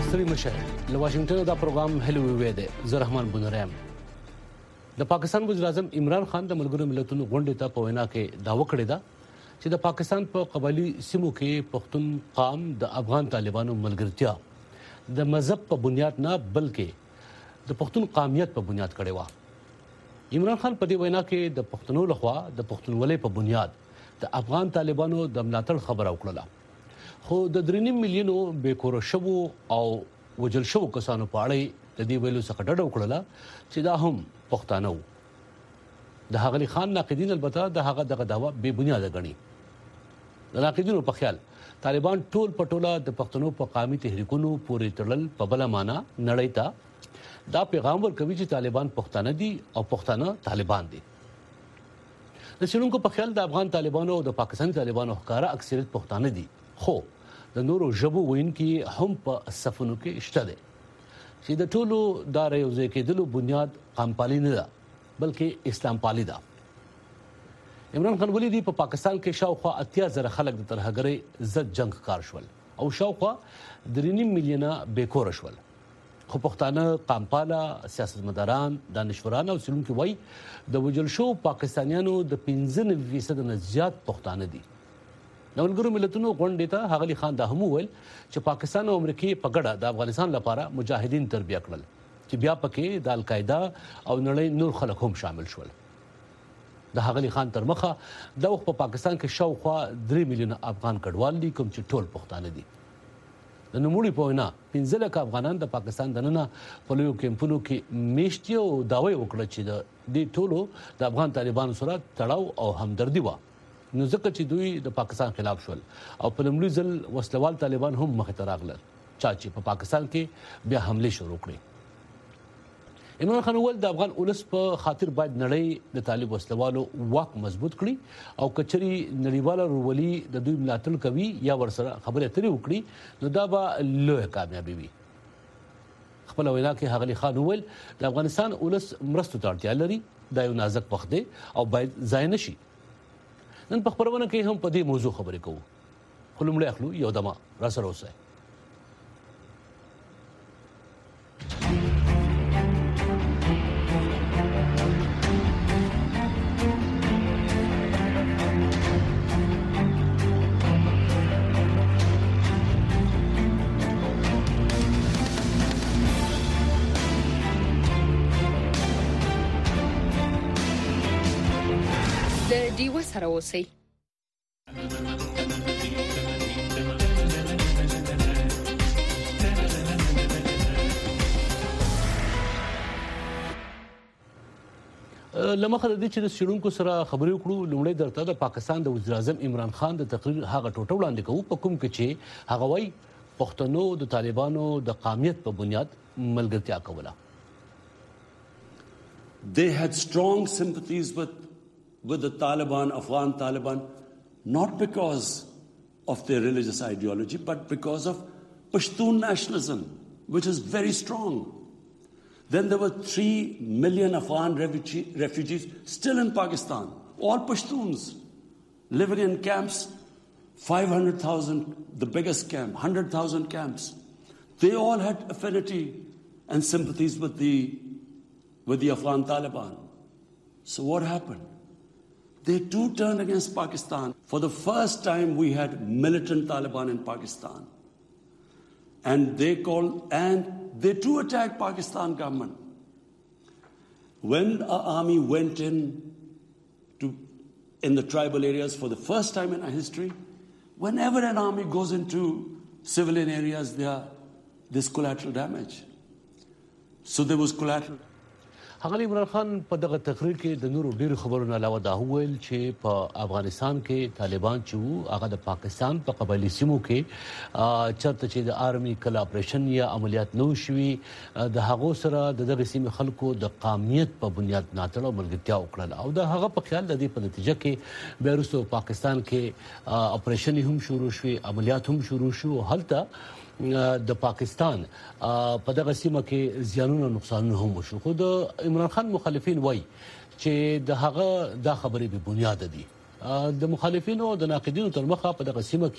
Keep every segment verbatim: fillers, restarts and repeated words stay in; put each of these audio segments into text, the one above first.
ستړي مشه له واشنگټن دا پروګرام هلو وی دی زه رحمان بنورم. د پاکستان وزیر اعظم عمران خان د ملګرو ملتونو غونډې ته په وینا کې دعوه کړې ده چې د پاکستان په قبایلی سیمو کې پښتون قام د افغان طالبانو ملګرتیا د مذهب په بنیاد نه بلکې د پښتون قومیت په بنیاد کړې و. عمران خان په دې وینا کې د پښتنو لخوا د پښتونولۍ په بنیاد د افغان طالبانو د ملاتړ خبره وکړه. خو د درې نیم میلیونو بیکوره شوو او وجل شوو کسانو په اړه د دې ویلو څخه ډډه وکړه چې دا هم پښتانه وو. د هغلی خان ناقدین البته د هغه دغه دعوه بې بنیاده ګڼي. د ناقدینو په خیال طالبان ټول پټوله د پښتنو په قومي تحریکونو پورې تړل په بله معنا نړۍ ته دا پیغام ورکوي چې طالبان پښتانه دي او پښتانه طالبان دي. د څېړونکو په خیال د افغان طالبانو او د پاکستاني طالبانو ښکاره اکثریت پښتانه دي، خو د نورو ژبو ویونکي هم په صفونو کې شته دي چې د ټولو دا یوځای کېدلو بنیاد قومپالي نه ده بلکې اسلام پالي ده. عمران خان ولیدي په پاکستان کې شاوخوا اتیا زره خلک د ترهګرۍ ضد جنگ ښکار شول او شاوخوا درې نیم میلیونه بیکوره شول. خو پښتانه قومپاله سیاستمداران دانشوران او څېړونکي وایي د وژل شوو پاکستانیانو د پنځه نوي فیصده نه زیات پښتانه دي. د ملګرو ملتونو غونډې ته هغلی خان دا هم وویل چې پاکستان او امریکې په ګډه د افغانستان لپاره مجاهدین تربیه کړل چې بیا پکې د القاعده او نړۍ نور خلک هم شامل شول. د هغلی خان تر مخه د وخت په پاکستان کې شاوخوا درې میلیونه افغان کډوال دي کوم چې ټول پښتانه دي. د نوموړي په وینا پنځه لکه افغانان د پاکستان دننه په لویو کیمپونو کې میشتي او دعوی وکړه چې د دې ټولو د افغان طالبانو سره تړاو او همدردي وه، نو ځکه چې دوی د پاکستان خلاف شول او په لومړي ځل وسلوال طالبان هم مخې ته راغلل چا چې په پاکستان کې بیا حملې شروع کړې. عمران خان وویل د افغان ولس په خاطر باید نړۍ د طالب وسلوالو واک مضبوط کړي او کچري نړیواله رولي د دوی ملاتړ کوي یا ورسره خبرې اترې وکړي نو دا به لویه کامیابي وي. خپل وینا کې هغلی خان وویل د افغانستان ولس مرستو ته اړتیا لري، دا یو نازک وخت دی او باید ضایع نشي. نن په خبرونه کې هم په دې موضوع خبرې کوو، خو لومړی اخلو یو دمه راسره اوسئ. د ډیوه سره اوسئ. لمخه د دې چې د څېړونکو سره خبرې وکړو لومړی درته د پاکستان د وزیر اعظم عمران خان د تقریر هغه ټوټه وړاندې کوو په کوم کې چې هغه وایي پښتنو د طالبانو د قومیت په بنیاد ملګرتیا کوله. They had strong sympathies with with the Taliban, Afghan Taliban, not because of their religious ideology, but because of Pashtun nationalism, which is very strong. Then there were three million Afghan refugee, refugees still in Pakistan, all Pashtuns, living in camps, five hundred thousand, the biggest camp, one hundred thousand camps. They all had affinity and sympathies with the, with the Afghan Taliban. So what happened? They too turned against Pakistan. For the first time, we had militant Taliban in Pakistan. And they called, and they too attacked Pakistan government. When our army went in to, in the tribal areas for the first time in our history, whenever an army goes into civilian areas, there, there's collateral damage. So there was collateral. هغلی عمران خان په دغه تقریر کې د نورو ډیرو خبرونو علاوه دا وویل چې په افغانستان کې طالبان چې وو هغه د پاکستان په قبایلي سیمو کې چرته چې د آرمي کله اپریشن یا عملیات نو شوي د هغو سره د دغه سیمې خلکو د قومیت په بنیاد ملاتړ او ملګرتیا وکړل او د هغه په خیال د دې په نتیجه کې بیا وروسته پاکستان کې اپریشن هم شروع شوي، عملیات هم شروع شو. هلته د پاکستان په دغه سیمه کې زیانونه نقصانونه هم وشو. خو د عمران خان مخالفین وایي چې د هغه دا خبرې بې بنیاده دي د مخالفینو او د ناقدینو تر مخه په دغه سیمه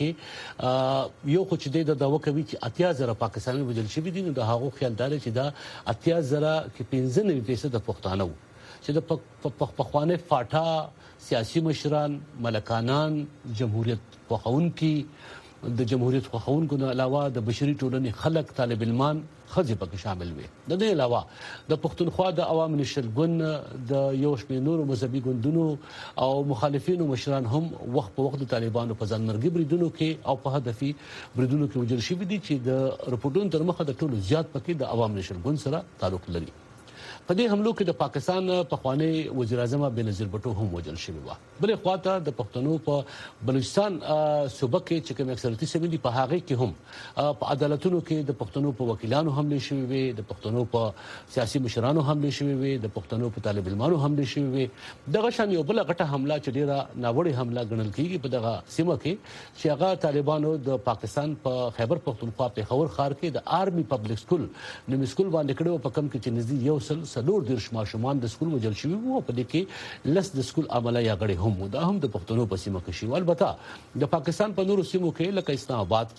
کې یو خو چې د داوا کوي چې اتیا زره پاکستاني وجل شوي دي، نو د هغو خیال دا چې دا اتیا زره کې پنځه نوي فیصد پښتانه وو چې د پخواني فاټا سیاسي مشران، ملکانان، جمهوریت خوښونکي، د جمهوریت خوښونکو نه علاوه د بشري ټولنې خلک، طالب علمان، ښځې پکې شامل وي. د دې علاوه د پښتونخوا د عوام نشل ګوند د یو شمېر نورو مذهبي ګوندونو او مخالفینو مشران هم وخت په وخت د طالبانو په ځانمرګي بریدونو کې او په هدفي بریدونو کې وژل شوي دي چې د رپورټونو تر مخه د ټولو زیات پکې د عوام نشل ګوند سره تعلق لري. په دې حملو کې د پاکستان پخوانی وزیر اعظم بنظیر بټو هم وژل شوی و. بلې خواته د پښتنو په بلوچستان صوبه کې چې کوم اکثریتي سیمې دي په هغه کې هم په عدالتونو کې د پښتنو په وکیلانو حمله شوی وي، د پښتنو په سیاسي مشرانو حمله شوی وي، د پښتنو په طالب علمانو حمله شوی وي. دغه شان یو بل غټه حمله چې ډیره ناوړه حمله ګڼل کیږي په دغه سیمه کې چې هغه طالبانو د پاکستان په خیبر پختونخوا په خور خار کې د آرمي پبلک سکول نیم سکول باندې کړو په کم کې چې نږدې یو سل څلور دیرش ماشومان د سکول وژل شوي وو. په دې کې لس د سکول عمله یا غړي هم وو. دا هم د پښتنو په سیمه کې شي. البته د پاکستان په نورو سیمو کې لکه اسلام آباد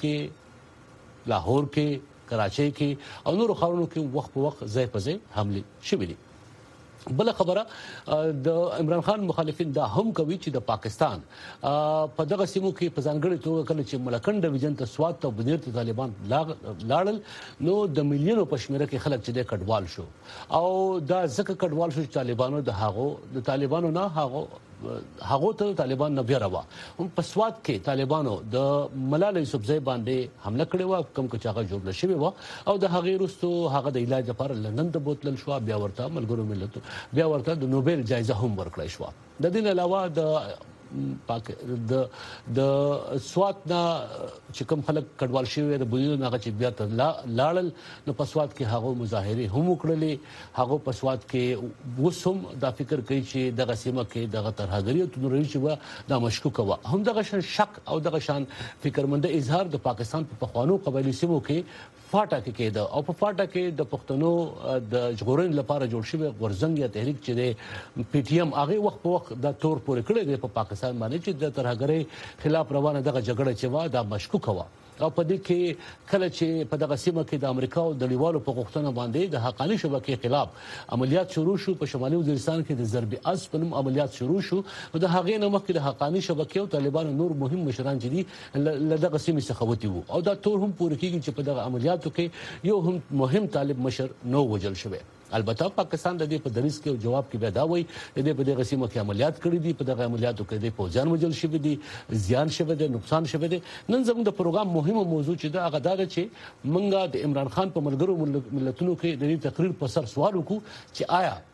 کې، لاهور کې، کراچۍ کې او نورو ښارونو کې وخت په وخت ځای په ځای حمله شوي دي. بل خبره د عمران خان مخالفین دا هم کوي چې د پاکستان په دغه سیمو کې په ځانګړي توګه کله چې ملکن ډیویژن ته سوات ته بنیر ته طالبان لاړل نو د میلیونو په شمیره کې خلک چې د کډوال شو او دا ځکه کډوال شو چې طالبانو د هغو د طالبانو نه هغو هغه ته طالبان نه بیروا هم په سوات کې طالبانو د ملال یوسفزئی باندې حمله کړې و، کوم چې هغه جوړ شوی و او د هغه وروسته هغه د علاج لپاره لندن ته بوتل شو، بیا ورته ملګرو ملتونو بیا ورته د نوبل جایزه هم ورکړې شو. د دې علاوه د پاک د د سوات نه چې کوم خلک کډوال شوی د بویو نه چې بیا ته لاړل نو په سوات کې هغه مظاهره هم وکړلې. هغه په سوات کې وسوم دا فکر کوي چې دغه سیمه کې دغه ترهګری او تنوري چې دا مشکوک و. هم دغه شان شک او دغه شان فکرمنده اظهار د پاکستان په پخوانو قبایلی سیمو کې فاټا کې کېده او په فاټا کې د پښتنو د ژغورن لپاره جوړ شوی غورزنګ یا تحریک چې د پی ټی ایم هغه وخت په وخت د تور پورې کړی دی په پاکستان باندې چې د ترهګری خلاف روانه دغه جګړه چې و دا مشکوک و. او په دې کې کله چې په دغه سیمه کې د امریکا او د لیوالو په غوښتنه باندې د حقاني شبکې خلاف عملیات شروع شو، په شمالي وزیرستان کې د ضرب اس په نوم عملیات شروع شو، نو د هغې نه مخکې د حقاني شبکې او طالبانو نور مهم مشران چې دي له دغه سیمې څخه وتي وو او دا تور هم پوره کیږي چې په دغه عملیاتو کې یو هم مهم طالب مشر نو وژل شوی. البته پاکستان د دې په دریس کې جواب کې بیا دا وایي د په دغه سیمه کې عملیات کړي دي، په دغه عملیاتو کې د پوځیان وژل شوي دي، زیان شوی دی، نقصان شوی دی. نن زموږ د پروګرام مهمه موضوع چې دا هغه دا چې موږ د عمران خان په ملګرو ملتونو کې د دې تقریر په سر سوال وکړو چې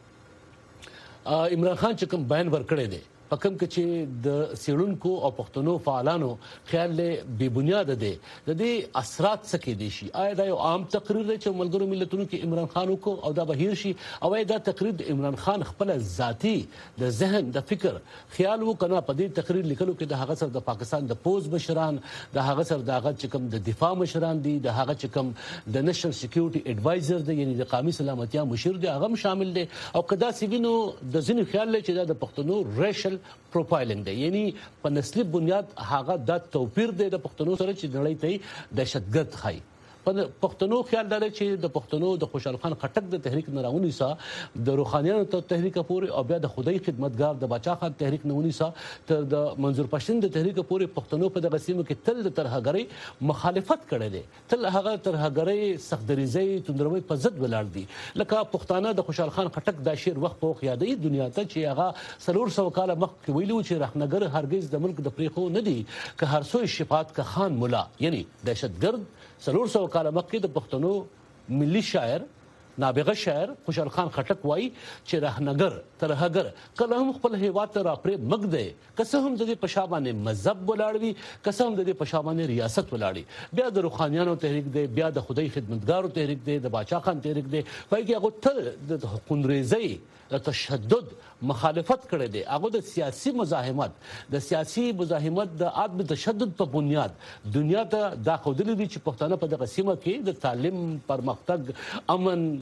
آیا عمران خان چې کوم بیان ورکړی دی په کوم کې چې د سیړونکو او پښتنو فعالانو خیال له بے بنیاد دي د دې اثرات څه کې دي شي. آیا دا یو عام تقریر دی چې ملګرو ملتونو کې عمران خان کو او دا بهیر شي او دا تقریر د عمران خان خپل ذاتی د ذهن د فکر خیال وو کنه؟ په دې تقریر لیکلو کې د هغه سره د پاکستان د پوز مشران، د هغه سره د هغه چې کوم د دفاع مشران دي، د هغه چې کوم د نېشنل سکیورټي اډوایزر دی یعنی د قومي سلامتیا مشر دی هغه شامل دي او کدا سیوینو د ځینې خیال لري چې د پښتنو ریشل پروفایلینګ دی یعنی په نسلي بنیاد هغه د توپیر دی د پښتنو سره چې نړۍ ته دهشتګرد خای. په پښتنو خیال لري چې د پښتنو د خوشحال خان خټک د تحریک نه راونی سا د روحانيانو ته تحریک پورې او بیا د خدای خدمتګار د بچا خان تحریک نه ونی سا تر د منظور پښتون د تحریک پورې پښتنو په دغه سیمه کې تل د ترهګری مخالفت کړي دي، تل هغه ترهګری سختدریزي تندروي په ضد ولاړ دي. لکه پښتانه د خوشحال خان خټک د شیر وخت په خیادي دنیا ته چې هغه سلور سو کال مخکې ویلو چې رحنګر هرگز د ملک د پریخو نه دي که هر سو شفاعت کا خان مولا یعنی دهشتګرد. سلور سو کال مخکې د پښتنو ملي شاعر نابغه شاعر خوشحال خان خټک وایي چې رهنګر ترهګر کله هم خپل هیواد ته راپرې مګ دی، که هم د دې په شا باندې مذهب ولاړ وي، که هم د دې په شا باندې ریاست ولاړي. بیا د روحانیانو تحریک دی، بیا د خدای خدمتګارو تحریک دی، د باچا خان تحریک دی، پای کې هغه تل د حقوقریزي د تشدد مخالفت کړي دي. هغه د سیاسي مزاحمت د سیاسي مزاحمت د عدم تشدد په بنیاد دنیا ته دا خودلې دي چې پښتانه په دغه سیمه کې د تعلیم، پرمختګ، امن،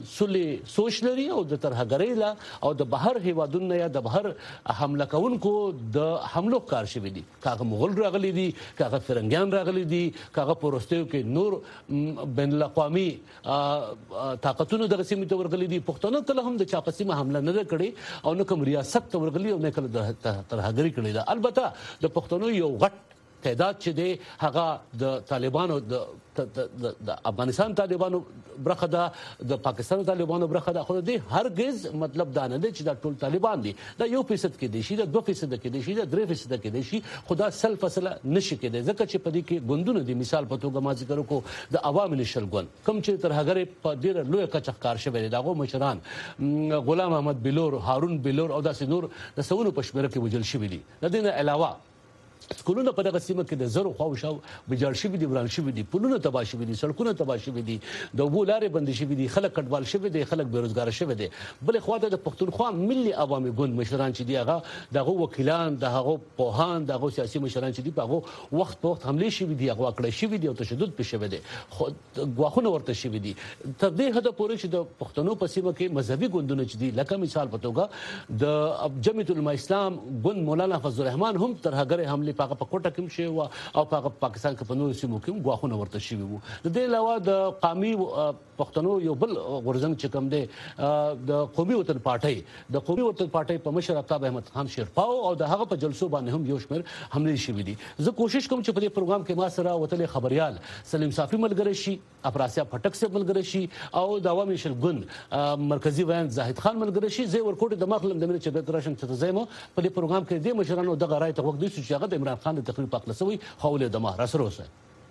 سولې سوچ لري او د ترهګرۍ لا او د بهر هیوادونو یا د بهر حمله کوونکو د حملو کار شوی دي. کاغه مغول راغلي دي، کاغه فرنګیان راغلي دي، کاغه پروستیو کې نور بین الاقوامي طاقتونو د سیمې ته ورغلي دي. پښتون کله هم د چا په سیمه حمله نه کړې او نه کوم ریاست ته ورغلي او نه کله د ترهګرۍ کړې ده. البته د پښتنو یو غټ تعداد چې دی هغه د طالبانو د د افغانستان طالبانو برخه ده، د پاکستان طالبانو برخه ده، خو دې هرگز مطلب دا نه دی چې دا ټول طالبان دي. دا یو فیصد کې دي شي، دا دوه فیصد کې دي شي، دا درې فیصد کې دي شي، خدا سل فاصله نشي کېدای ځکه چې په دې کې ګوندونه دي. مثال په توګه ما ذکر وکړو د عوام نشل ګوند کوم چې ترهګرۍ په ډېره لویه کچه ښکار شوی دی. دغه مشران غلام احمد بلور، هارون بلور او داسې نور د سونو په شمېره کې وژل شوي دي. د دې نه علاوه سکولونه په دغه سیمه کې د زرو خواو شاو ویجاړ شوي دي، وران شوي دي، پلونه تباه شوي دي، سړکونه تباه شوي دي، د اوبو لارې بندې شوي دي، خلک کډوال شوي دي، خلک بیروزګار شوي دي. بلې خوا ته د پښتونخوا ملي عوامي ګوند مشران چې دي هغه دغه وکیلان، دغه پوهان، دغه سیاسي مشران چې دي په هغه وخت په وخت حملې شوي دي، هغه کړی شوي دي او تشدد پې شوی دی، خو ګواښونه ورته شوي دي. تر دې حده پورې چې د پښتنو په سیمه کې مذهبي ګوندونه چې دي لکه مثال په توګه د جمعیت العلماء اسلام ګوند مولانا فضل الرحمن هم ترهګرۍ حملې په هغه په کوټه کې شوی او په پاکستان کې په نورو سیمو کې ګواښونه ورته شوي وو. د دې علاوه د قومي پښتنو یو بل غورځنګ چې کوم دی د قومي وطن پارټۍ د قومي وطن پارټۍ په مشر آفتاب احمد خان شیرپاو او د هغه په جلسو باندې هم یو شمېر حملې شوي دي. زه کوشش کوم چې په دې پروګرام کې ما سره وتلې خبريال سلیم صافي ملګری شي، افراسیاب پټک صاحب ملګری شي او د عوامي شل ګوند مرکزی ویان زاهد خان ملګری شي. زه ورکوټ د مخلم د مینه چې د ترشن ته زېمو په دې پروګرام کې د مشرانو دغه رائے ته وګورئ چې هغه د عمران خان د تقریر په خلاصوي حواله د ما راسره اوسه.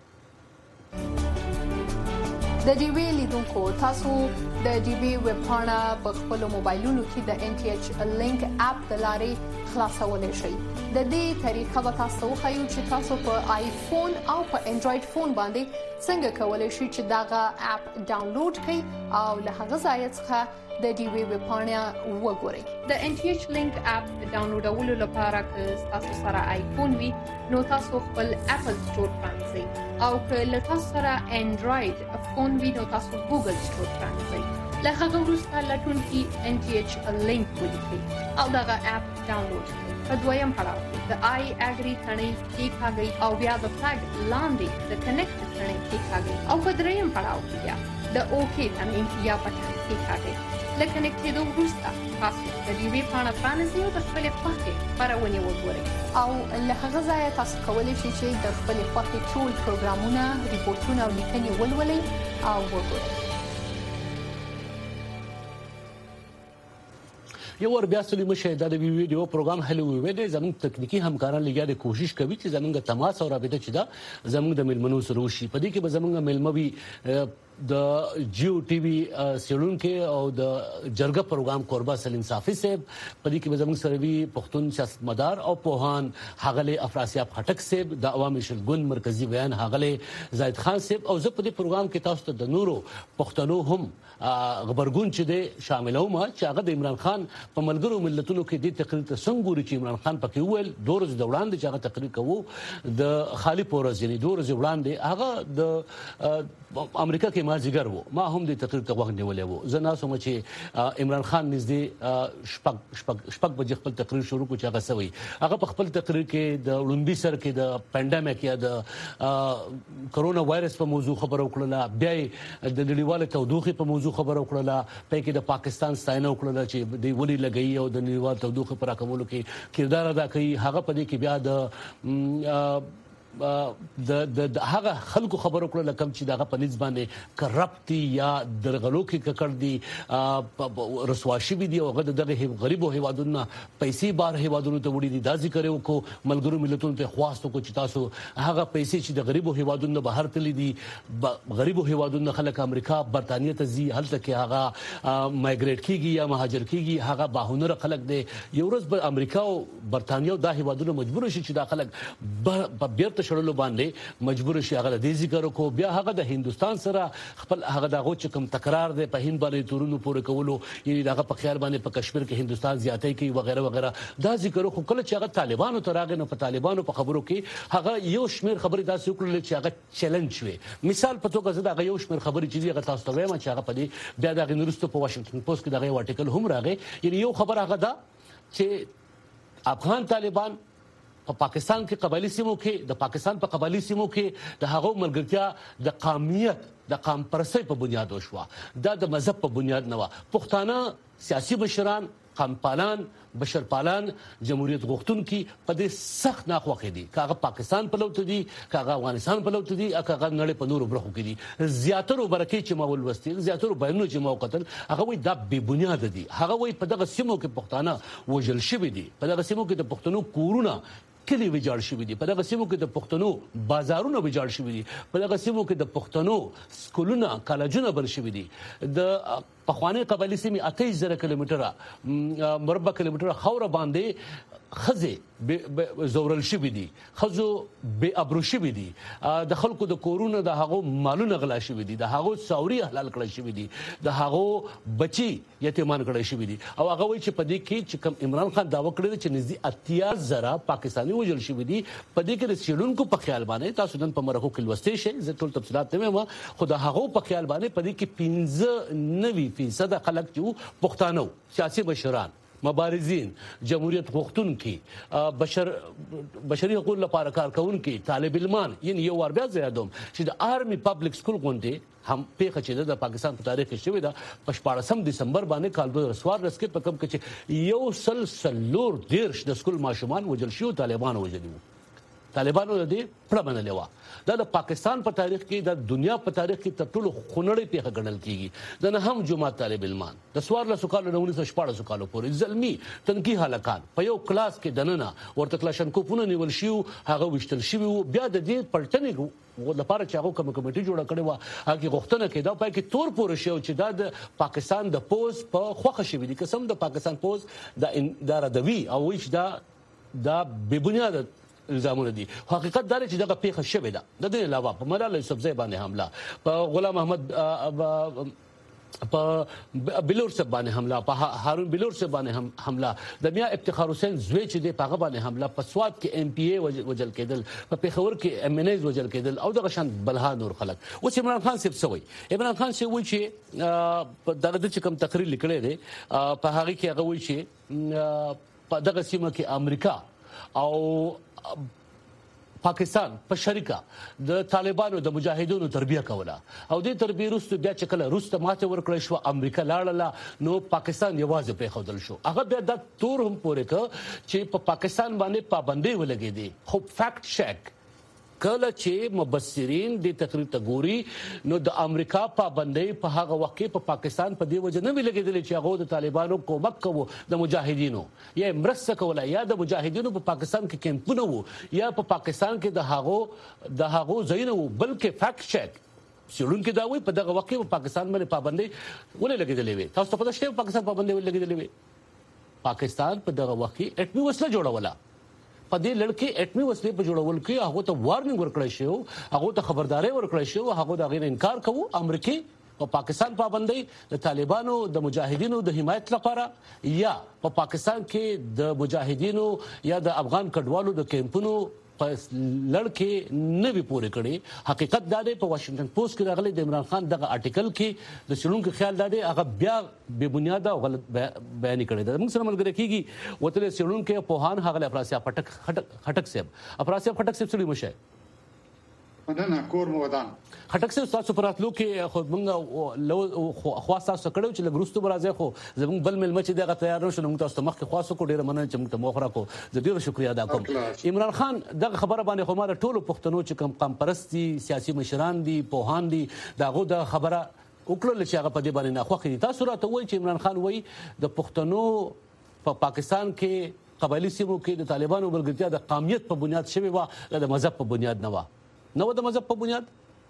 د ډي وی لیدونکو تاسو د ډي وی ویب پاڼه په خپل موبایلونو کې د ان ټي ایچ لینک اپ د لارې خلاصولای شئ. د دې طریقه به تاسو وښیو چې تاسو په آیفون او په انډراید فون باندې څنګه کولای شئ چې داغه اپ ډاونلوډ کړئ او له هغه ځای څخه د ډي وی ویب پاڼه وګورئ. د ان ټي ایچ لینک اپ ډاونلوډولو لپاره که تاسو سره آیفون وي نو تاسو خپل اپل سٹور پرانځئ او که له تاسو سره انډراید فون وي نو تاسو ګوګل سٹور پرانځئ. له هغه وروسته لټونکي ان ټي ایچ لینک ولیکئ او دغه اپ ډاونلوډ کړئ. په دویم پړاو کې د آی اګری تڼۍ کېکاږئ او بیا د فلګ لاندې د کنیکټ تڼۍ کېکاږئ او په دریم پړاو کې بیا د اوکې تڼۍ یا بټن کېکاږئ. له کنیکټېدو وروسته تاسو د ډي وی پاڼه پرانیزئ او د خپلې خوښې خپرونې وګورئ او له هغه ځایه تاسو کولی شئ چې د خپلې خوښې ټول پروګرامونه، ریپورټونه او لیکنې ولولئ او وګورئ. یو ور بیا سلی مشه د ویډیو پروګرام هلو وی دی. زموږ تکنیکی همکاران لګیا د کوشش کوي چې زموږ تماس او رابطه چې دا زموږ د ملمنو سره وشي. په دې کې به زموږ ملموي د جیو ټي وي سیلون کې او د جرګه پروګرام قربا سلیم صافي صاحب، په دې کې به زموږ سره وي پښتون سیاستمدار او پوهان هغله افراسیاب خټک صاحب، د عوامي شل ګوند مرکزی بیان هغله زاهد خان صاحب او زه په دې پروګرام کې تاسو ته د نورو پښتنو هم خبرګون چې دی شاملوم چې هغه د عمران خان په ملګرو ملتونو کې د تقریر ته څنګه ګوري چې عمران خان پکې وویل دوه ورځې د وړاندې چې هغه تقریر کوو د خالی پورز یعنی دوه ورځې وړاندې هغه د امریکا کې ما زیګر وو، ما هم د تقریر ته وخت نیولې وو. زه نه سم چې عمران خان نږدې شپږ شپږ شپږ بجې خپل تقریر شروع کو چې هغه سوي هغه په خپل تقریر کې د لومبي سر کې د پاندیمیک یا د کرونا وایرس په موضوع خبرو کړله، بیا د نړیوال تودوخې په موضوع خبرو کړله، په کې د پاکستان ستاینه وکړه چې د ولي لګي او د نړیوال تودوخې پر راکمولو کې کردار ادا کوي. هغه په دې کې بیا د د د هغه خلکو خبرو کړل لکه چې دغه په نسبت باندې کرپټي یا درغلو کې ککړ دي رسواشي دي او هغه دغه غریبو هیوادونو پیسې بار هیوادونو ته وړي دي. دا ذکر وکړو ملګرو ملتونو ته خواستو کو چې تاسو هغه پیسې چې د غریبو هیوادونو بهر تللي دي، غریبو هیوادونو خلک امریکا برتانیې ته ځي، هلته کې هغه مایګریټ کیږي یا مهاجر کیږي، هغه باهنر خلک دي. یو ورځ به امریکا او برتانیې دا هیوادونو مجبور شي چې دا خلک بیرته د شړلو باندې مجبور شي هغه د ذکر کو بیا هغه د هندستان سره خپل هغه دغه چې کوم تکرار دی په هند باندې تورونو پورې کولو یعنی دغه په خیال باندې په کشمیر کې هندستان زیاتې کوي وغیرہ وغیرہ دا ذکر خو کله چې هغه طالبانو ته راغی نو په طالبانو په خبرو کې هغه یو شمیر خبرې داسې وکړل چې هغه چیلنج شوی مثال په توګه زه دا یو شمیر خبرې چې هغه تاسو ته وایم چې هغه په دې بیا د غنورستو په واشنگټن پوسټ کې دغه آرټیکل هم راغی یعنی یو خبر هغه دا چې افغان طالبان په پاکستان کې قبایلی سیمو کې د پاکستان په قبایلی سیمو کې د هغو ملګرتیا د قومیت د قام پرسۍ په بنیاد وشوه دا د مذهب په بنیاد نه و پښتانه سیاسي مشران قام پالان بشر پالان جمهوریت غوښتونکي په دې سخت ناخوښه دي کاغه پاکستان په لوت دي کاغه افغانستان په لوت دي کاغه نړۍ په نورو برخو کې دي زیاتره برکې چې مول وستي زیاتره بیانونه چې مو قتل هغه وي د بې بنیاد دي هغه وي په دغه سیمو کې پښتانه وجل شوی دي په دغه سیمو کې د پښتنو کورونه کلی ویجاړ شوی دي په دغه سیمو کې د پښتنو بازارونه ویجاړ شوی دي په دغه سیمو کې د پښتنو سکولونه کالجونه بل شوی دي د پخوانی قبایلی سیمې اته زره کیلومتره مربع کیلومتره خوره باندې خزه زورل شوی دي خزو به ابرو شوی دي د خلکو د کورونو د هغو مالونه غلا شوی دي د هغو ساوري حلال کړی شوی دي د هغو بچي یتیمان کړی شوی دي او هغه وایي چې په دې کې چې کوم عمران خان داوا کړی چې نږدې اتیا زره پاکستاني وجل شوی دي په دې کې د سیډونکو په خیال باندې تاسو نن په مرکو کې لوستئ شئ زه ټول تفصيلات نه وایم خو د هغو په خیال باندې په دې کې پنځه نوي فیصد خلک چې پښتانه سیاسي مشران مبارزین جمهوریت غوښتونکي بشر بشري حقوق لپاره کار کوونکي طالب علمان یعنی یو ور بیا زیاتوم چې د آرمي پبلک سکول غونډې هم پیښه چې د پاکستان په تاریخ کې شوې ده په شپاړسم دسمبر باندې کال دوه هزار څوارلس کې په کوم کې چې یو سل سلور دیرش د سکول ماشومان وجل شو طالبانو وجلي طالبانو د دې پړه منلې و دا د پاکستان په تاریخ کې د دنیا په تاریخ کې تر ټولو خونړې پیښه ګڼل کیږي د نه هم جماعت طالب علمان د څوارلس کالو نه اونیس سو شپاړس کالو پورې ظلمي تنقیح حلقان په یو کلاس کې دننه ورته کلاشنکوفونه نیول شي هغه وشتل شي بیا د دې پلټنې لپاره چې هغه کوم کمیټي جوړه کړې و هغه غوښتنه کېده پای کې تور پورې شو چې دا د پاکستان د پوز په خوخه شي دي قسم د پاکستان پوز د اداره دوی او وښ دا دا بے بنیاد الزامونه دي حقیقت دا چې دغه پیښه شوې ده د دې علاوه په ملال یوسفزۍ باندې حمله په غلام احمد په بلور سب باندې حمله په هارون بلور سب باندې حمله د میا افتخار حسین زوی چې د پاغه باندې حمله په سواد کې ام پی ای وجل کېدل په پیښور کې ام ان ایز وجل کېدل او دغه شان بلها نور خلک اوس عمران خان صاحب سوي عمران خان صاحب وایي چې دغه د کوم تقریر لیکلی دی په هغه کې هغه وایي چې په دغه سیمه کې امریکا او پاکستان په شریکه د طالبانو د مجاهدونو تربیه کوله او د تربیه وروسته بیا چې کله روسته ماته ورکړی شو امریکا لاړله نو پاکستان یوازې پریښودل شو هغه بیا د تور هم پورې ک چې په پاکستان باندې پابندي ولګې دي خو فیکټ چیک کله چې مبصرین د تقریر ته ګوري نو د امریکا پابندۍ په هغه وخت کې په پاکستان په دی وجه نه ویلګېدل چې هغه د طالبانو کومک کوو د مجاهدینو یا مرسته کوله یا د مجاهدینو په پاکستان کې کیمپونه وو یا په پاکستان کې د هغه د هغه ځایونه وو بلکې فیکټ چیک سیړون کې دا وي په دغه وخت کې په پاکستان باندې پابندۍ ولې لګېدلې وي تاسو ته پته شته پاکستان پابندۍ ولې لګېدلې وي پاکستان په دغه وخت کې اټمي وسله جوړوله په دې لړکې اټمي وسلې په جوړول کې هغه ته وارننګ ورکړی شو هغه ته خبرداري ورکړی شو هغه د غیر انکار کوو امریکای او پاکستان پابندۍ د طالبانو د مجاهدینو د حمایت لپاره یا په پاکستان کې د مجاهدینو یا د افغان کډوالو د کیمپونو په لړکې نوی پورې کړي حقیقت دا دی په واشنگټن پوسټ کې راغلی د عمران خان دغه آرټیکل کې د شلونکو خیال دا دی هغه بیا بے بنیاد او غلط بیان کړي دا موږ سره ملګری کیږي وته شلونکو په هان هغه افراسیا پټک خټک صاحب افراسیا پټک صاحب سړي مشه مدنه کور مو ودان خټک صاحب تاسو پراتلو کې خو موږ لو خواص تاسو کړو چې لګروستو برازه خو زموږ بل مل مچ دغه تیار نشو موږ تاسو مخ کې خواصو کو ډیره مننه چې موږ ته موخره کو زه ډیره شکریا ادا کوم عمران خان دغه خبره باندې خو ماره ټولو پښتنو چې کم قام پرستی سیاسي مشران دي پوهان دي داغه د خبره وکړل چې هغه په دې باندې نه خوخي تاسو راته وایي چې عمران خان وایي د پښتنو په پاکستان کې قبایلی سیمو کې د طالبانو ملګرتیا د قومیت په بنیاد شوی و د مذهب په بنیاد نه و نو د مذهب په بنیاد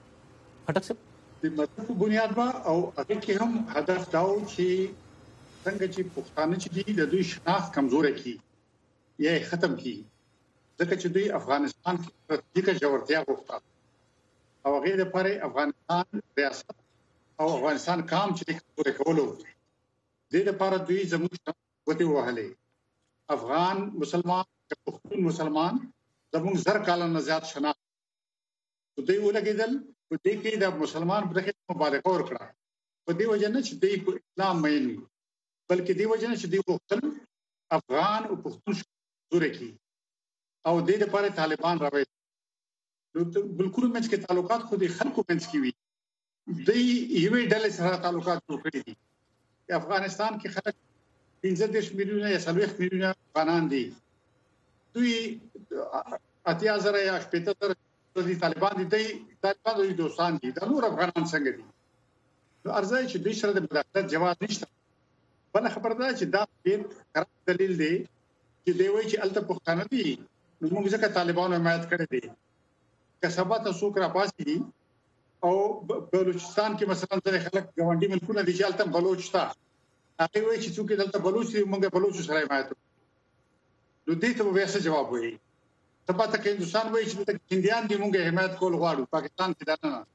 خټک صاحب د مذهب په بنیاد با او هغه کې هم هدف دا و چې څنګه چې پښتانه چې دي د دوی شناخت کمزوري کی یا ختم کی ځکه چې دوی افغانستان کې ستراتیژیکه ژورتیا غوښته او هغه لپاره افغانستان ریاست او افغانستان کام چې کولای کولو د دې لپاره دوی زموږ غوټي وهلې افغان مسلمان پښتون مسلمان زموږ زر کاله نه زیات شناخت دوی ولګیدل په دې کې د مسلمان برخه مبارکه ورکړه په دې وجه نه چې دوی په اسلام مین بلکې دې وجه نه چې دوی وختل افغان او پښتون جوړ کړي او د دې لپاره طالبان راوي نو بالکل منځ کې تعلقات خو دې خلکو منځ کې وي دوی یوې ډلې سره تعلقات جوړ کړي دي افغانستان کې خلک پنځه دېرش میلیونه یا څلوېښت میلیونه افغانان دي دوی اتیا زره یا شپږ زره د طالبان دي طالبان د دوستان دي د نور افغانان څنګه دي نو ارزای چې دوی سره د مداخلت جواز نشته بل خبره ده چې دا ډېر خراب دلیل دی چې دوی وایي چې الته پښتانه دي نو موږ ځکه طالبانو حمایت کړی دی که سبا تاسو کرا پاسي او بلوچستان کې مثلا د خلک ګاونډي ملکونه دي چې الته بلوچ تا هغه وایي چې څوک دلته بلوچ دي موږ بلوچ سره حمایت نو دې ته به څه جواب وایي سبا ته هندستان وایي چې د هندیان دي موږ حمایت کول غواړو پاکستان کې دا نه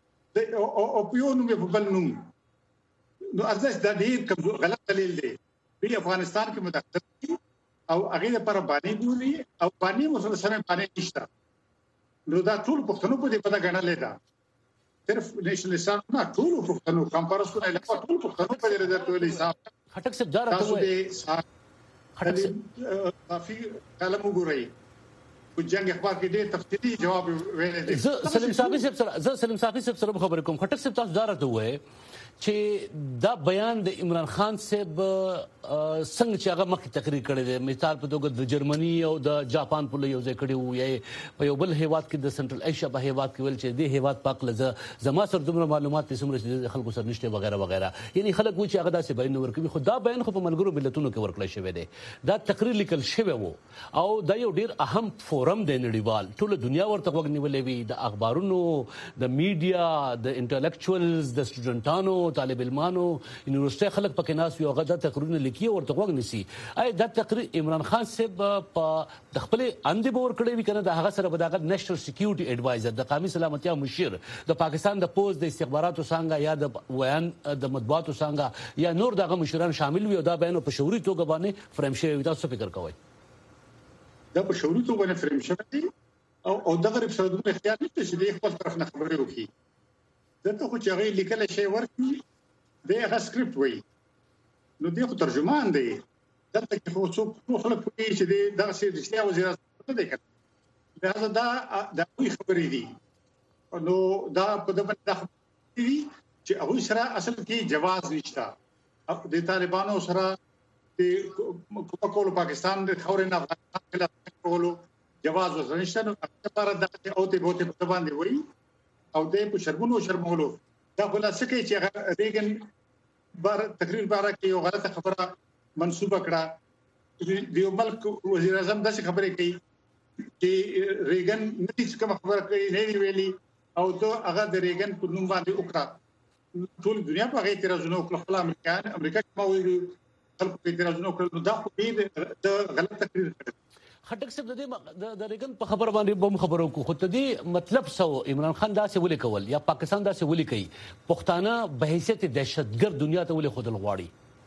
او په نوم په بل نوم نو ارزش د دې کمزور غلط دلیل دی په افغانستان کې مداخله او هغه لپاره باندې ګوري او باندې مسلسله باندې نشته نو دا ټول پښتنو په دې پتا غنډلې ده صرف نېشنلستان نه ټول پښتنو کمپارسونه له ټول پښتنو په دې رضایت ویلې صاحب خټک صاحب دا راته وایي خټک کافي کلام وګورئ په جنگ اخبار کې ډېر تفصیلي جواب ویل دي زه سلیم صافي صاحب سره زه سلیم صافي صاحب سره خبرې کوم خټک صاحب تاسو دا راته وایي چې دا بیان د عمران خان صاحب څنګه چې هغه مخکې تقریر کړی دی مثال په توګه د جرمني او د جاپان په یو ځای کړی وو یا په یو بل هیواد کې د سنټرل ایشیا په هیواد کې ول چې د هیواد پاک لزه زما سره دومره معلومات نشم چې خلکو سره نشته وغیرہ وغیرہ یعنی خلک و چې هغه داسې بیان ورکوي خو دا بیان خو په ملګرو ملتونو کې ورکړل شوی دی دا تقریر لیکل شوی وو او دا یو ډیر اهم فورم دی نړیوال ټول دنیا ورته وګنیولې وي د اخبارونو د میډیا د انټلیکچوالز د سټوډنټانو طالب علمانو یونیورسيټي خلک پکې ناس یو غدا تقریرونه لیکي ورته وګ نسی اي دا تقریر عمران خان صاحب په د خپل اندې بور کړی وی کنه د هغه سره بداغت نېشنل سکیورټي ایڈوایزر د قومي سلامتیا مشیر د پاکستان د پوز د استخباراتو څنګه یا د ویان د مطبوعاتو څنګه یا نور دغه مشران شامل وي او دا بیان په شعوري توګه باندې فریم شوی تاسو فکر کوئ دا په شعوري توګه باندې فریم شوی او او دغه رسالتونه اختیار نشته چې د خپل طرف نه خبرې وکړي دته خو چې هغه لیکل شي ورکړي د هغه سکرپټ وایي نو دی خو ترجمان دی دلته کې خو څوک خلک کوي چې دغه شی رښتیا وزیر نه دی کړی دا دا د کوم خبرې دي نو دا په دغه دي چې هغه سره اصل کې جواز نشته د طالبانو سره د کوکول پاکستان د خوري نه افغانستان خلاف کولو جواز ورنشته نو لپاره د اوته بوته په باندې وایي او د په شرمونو شرمولو دا بل څه کوي چې ریګن بار تقریر باره کې یو غلطه خبره منسوبه کړه د یو ملک وزیر اعظم داسې خبرې کوي چې ریګن نتیج کوم خبره کوي نه ویلي او ته هغه د ریګن په نوم باندې وکړه ټول دنیا په هغه اعتراضونه وکړه خپل امریکایان امریکا کې ما ویلي خلکو په اعتراضونه وکړل دا خو دې د غلط تقریر کړ خټک صاحب د د ریګن په خبر باندې بم خبرو کو خو ته دې مطلب سو عمران خان دا څه ولي کول یا پاکستان دا څه ولي کوي پښتانه به حیثیت دهشتګرد دنیا ته ولي خودل غواړي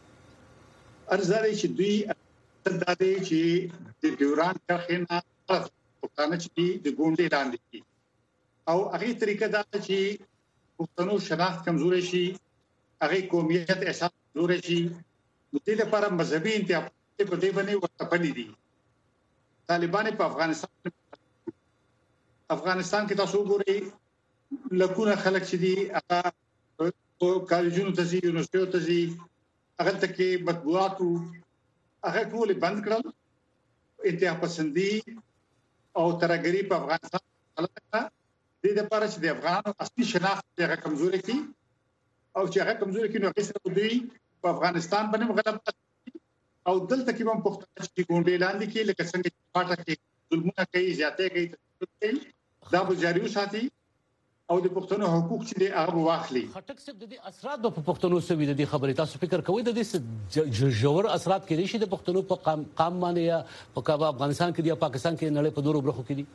ارزاري چې دوی د دې چې د ډیوران کخینه پښتانه چې د ګوندې لاندې دي او هغه طریقه دا چې پښتنو شناخت کمزوري شي هغه قومیت احساس کمزوري شي د دې لپاره مذهبي انتخاب په دې باندې ورتپلي دي طالبان په افغانستان افغانستان کې تاسو ګورئ لکونه خلک چې دي هغه کالجونو ته ځي یونیورسيټو ته ځي هغه ته کې مطبوعاتو هغه ټول بند کړل اتحاد پسندي او ترګری په افغانستان حالت د دې لپاره چې د افغان اصلي شناخت هغه کمزوري کی او چې هغه کمزوري کی نو هغه سره دوی په افغانستان باندې غلط او دلته کې هم پښتون چې ګوندې لاندې کې لکه څنګه پاټه کې ظلمونه کوي زیاتې کوي دا به جاری وساتي او د پښتنو حقوق چې هغه واخلي. خټک صاحب د دې اثرات په پښتنو سوي د دې خبرې تاسو فکر کوئ د دې جوړ اثرات کې دي چې د پښتنو په قام قام باندې یا په افغانستان کې یا پاکستان کې نړۍ په نورو برخو کې دي؟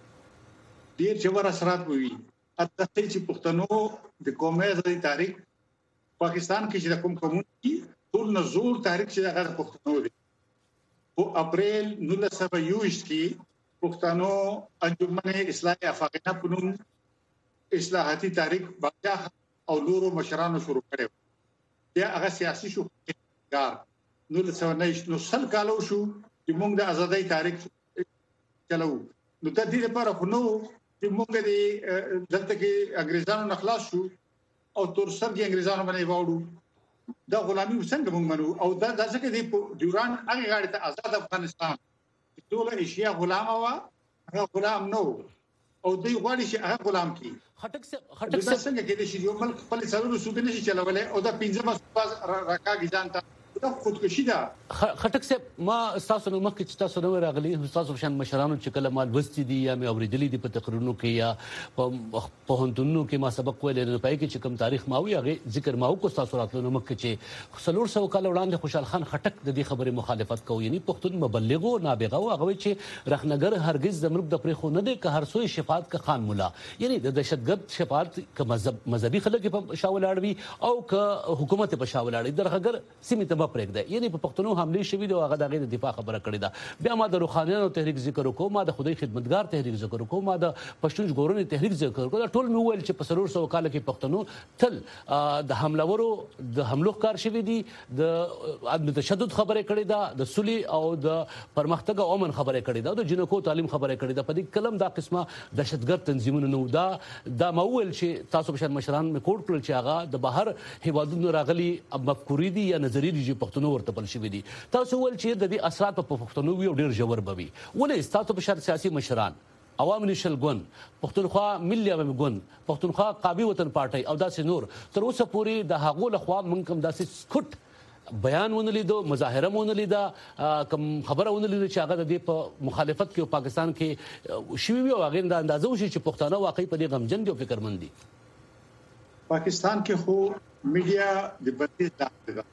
ډیر جوړ اثرات وي. اته چې پښتنو د قومي ازادي تاریخ پاکستان کې چې کوم کومونټي ټول نزور تاریخ چې هغه پښتنو دي. په اپریل نولس سوه یوویشت کې پښتنو انجمن اصلاح افاقنه په نوم اصلاحاتي تاریخ باچا او نورو مشرانو شروع کړو. بیا هغه سیاسي شو کار نولس سوه نهه سل کالو شو چې موږ د ازادۍ تاریخ چلو. نو د دې لپاره خو نو چې موږ د دلته کې انګريزانو نخلاص شو او تر څنګه انګريزانو باندې واوړو دا غلامي څنګه موږ منو او دا ځکه د ډیوران هغه غاړه ته آزاد افغانستان ټول ایشیا غلام وا هغه غلام نو او دوی غواړي چې هغه غلام کی. خټک صاحب خټک صاحب څنګه کې د شي یو ملک خپل سرونو صوبې نشي چلولای او دا پنځمه صوبه راکاږي ځان ته دا خودکشي ده. خټک صاحب ما تاسو نو مخکې چې تاسو نو راغلي تاسو شان مشرانو چې کله مال وستي دي یا مې اوریدلې دي په تقریرونو کې یا په هندونو کې ما سبق ویل نه پای کې چې کوم تاریخ ما وی هغه ذکر ما وکړ تاسو راتلو نو مخکې چې څلور سو کال وړاندې خوشحال خان خټک د دې خبرې مخالفت کوي یعنی پښتون مبلغ او نابغه او هغه چې رخنګر هرگز زمرک د پرې خو نه دی که هر سوی شفاعت کا خان مولا یعنی د دهشتګرد شفاعت ک مذهب مذهبي خلک په شاولاړوي او ک حکومت په شاولاړي درخګر سیمه ته پرېږده یعنی په پښتنو حمله شوې د هغه دغه د دفاع خبره کړې ده. بیا ما د روحانيانو تحریک ذکر وکړو ما د خدای خدمتګار تحریک ذکر وکړو ما د پښتون ژغورنې تحریک ذکر وکړو ټول مې ویل چې په سرور سو کال کې پښتنو تل د حملورو د حملو کار شوې دي د عدم تشدد خبره کړې ده د سولي او د پرمختګ او امن خبره کړې ده د جنکو تعلیم خبره کړې ده په دې کلم دا قسمه دهشتګرد تنظیمونه نو دا دا مول چې تاسو بشر مشران مې کوټ کړل چې هغه د بهر هیوادونو راغلي مفکوري دي یا نظریې دي پښتنو ورته شوی دي. تاسو ول چې د دې اثرات په پښتنو وی ډیر ژور بوي ولې تاسو په شر سیاسي مشران عوام نشل ګون پښتونخوا ملي عوام ګون پښتونخوا قابي وطن پارټي او داسې نور تر اوسه پورې د هغو لخوا مونږ کوم داسې سکوت بیان ونلیدو مظاهره ونلیدا کوم خبره ونلیدو چې هغه د دې په مخالفت کې پاکستان کې شوی وي او هغه د اندازو شي چې پښتانه واقعي په دې غمجن دي او فکرمند دي. پاکستان کې خو میډیا د بدیل ده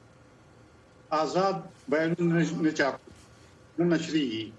آزاد بیانونه نه چاپ نه نشري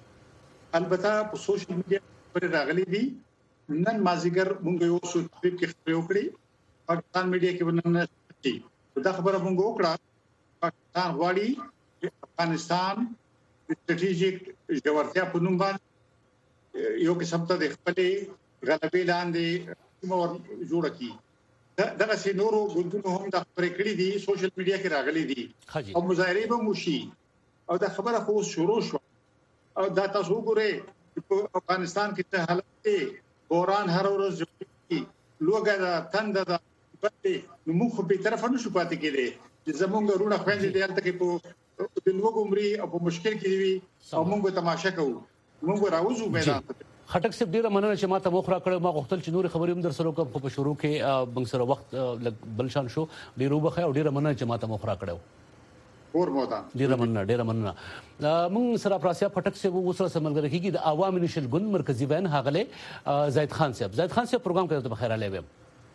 البته په سوشل میډیا پر راغلي دي. نن مازیګر مونږ یو څو ټریپ کې خبرې وکړې پاکستان میډیا کې وننه دي دا خبره مونږ وکړه پاکستان غواړي افغانستان د سټریټیجیک جوړتیا په نوم باندې یو قسم ته د خپل غلبې لاندې مور جوړ کړي. دغه سي نورو ګوندونو هم د خبرې کړې دي سوشل میډیا کې راغلي دي او مظاهره به موشي او دا خبره خو شروع شو او دا تاسو ګورئ په افغانستان کې ته حالت دی بوران هر ورځ جوړي لوګا دا تند دا پټي نو موږ په طرف نه شو پاتې کېدی چې زمونږ رونه خويندې دې الته کې په د لوګو عمرې او په مشکل کې وي او موږ تماشا کوو موږ راوځو میدان ته. خټک صاحب ډیره مننه چې ما ته مخره کړو ما غوښتل چې نور خبرې هم در سره کوم په شروع کې بنګ سره وخت بل شان شو ډیرو بخه او ډیره مننه چې ما ته مخره کړو اور مودا ډیره مننه ډیره مننه. موږ سره پراسیا خټک صاحب وسره سمګر کیږي د عوامي نشل ګوند مرکزی بیان هغله زید خان صاحب زید خان صاحب پروګرام کوي ته بخیر علی ویم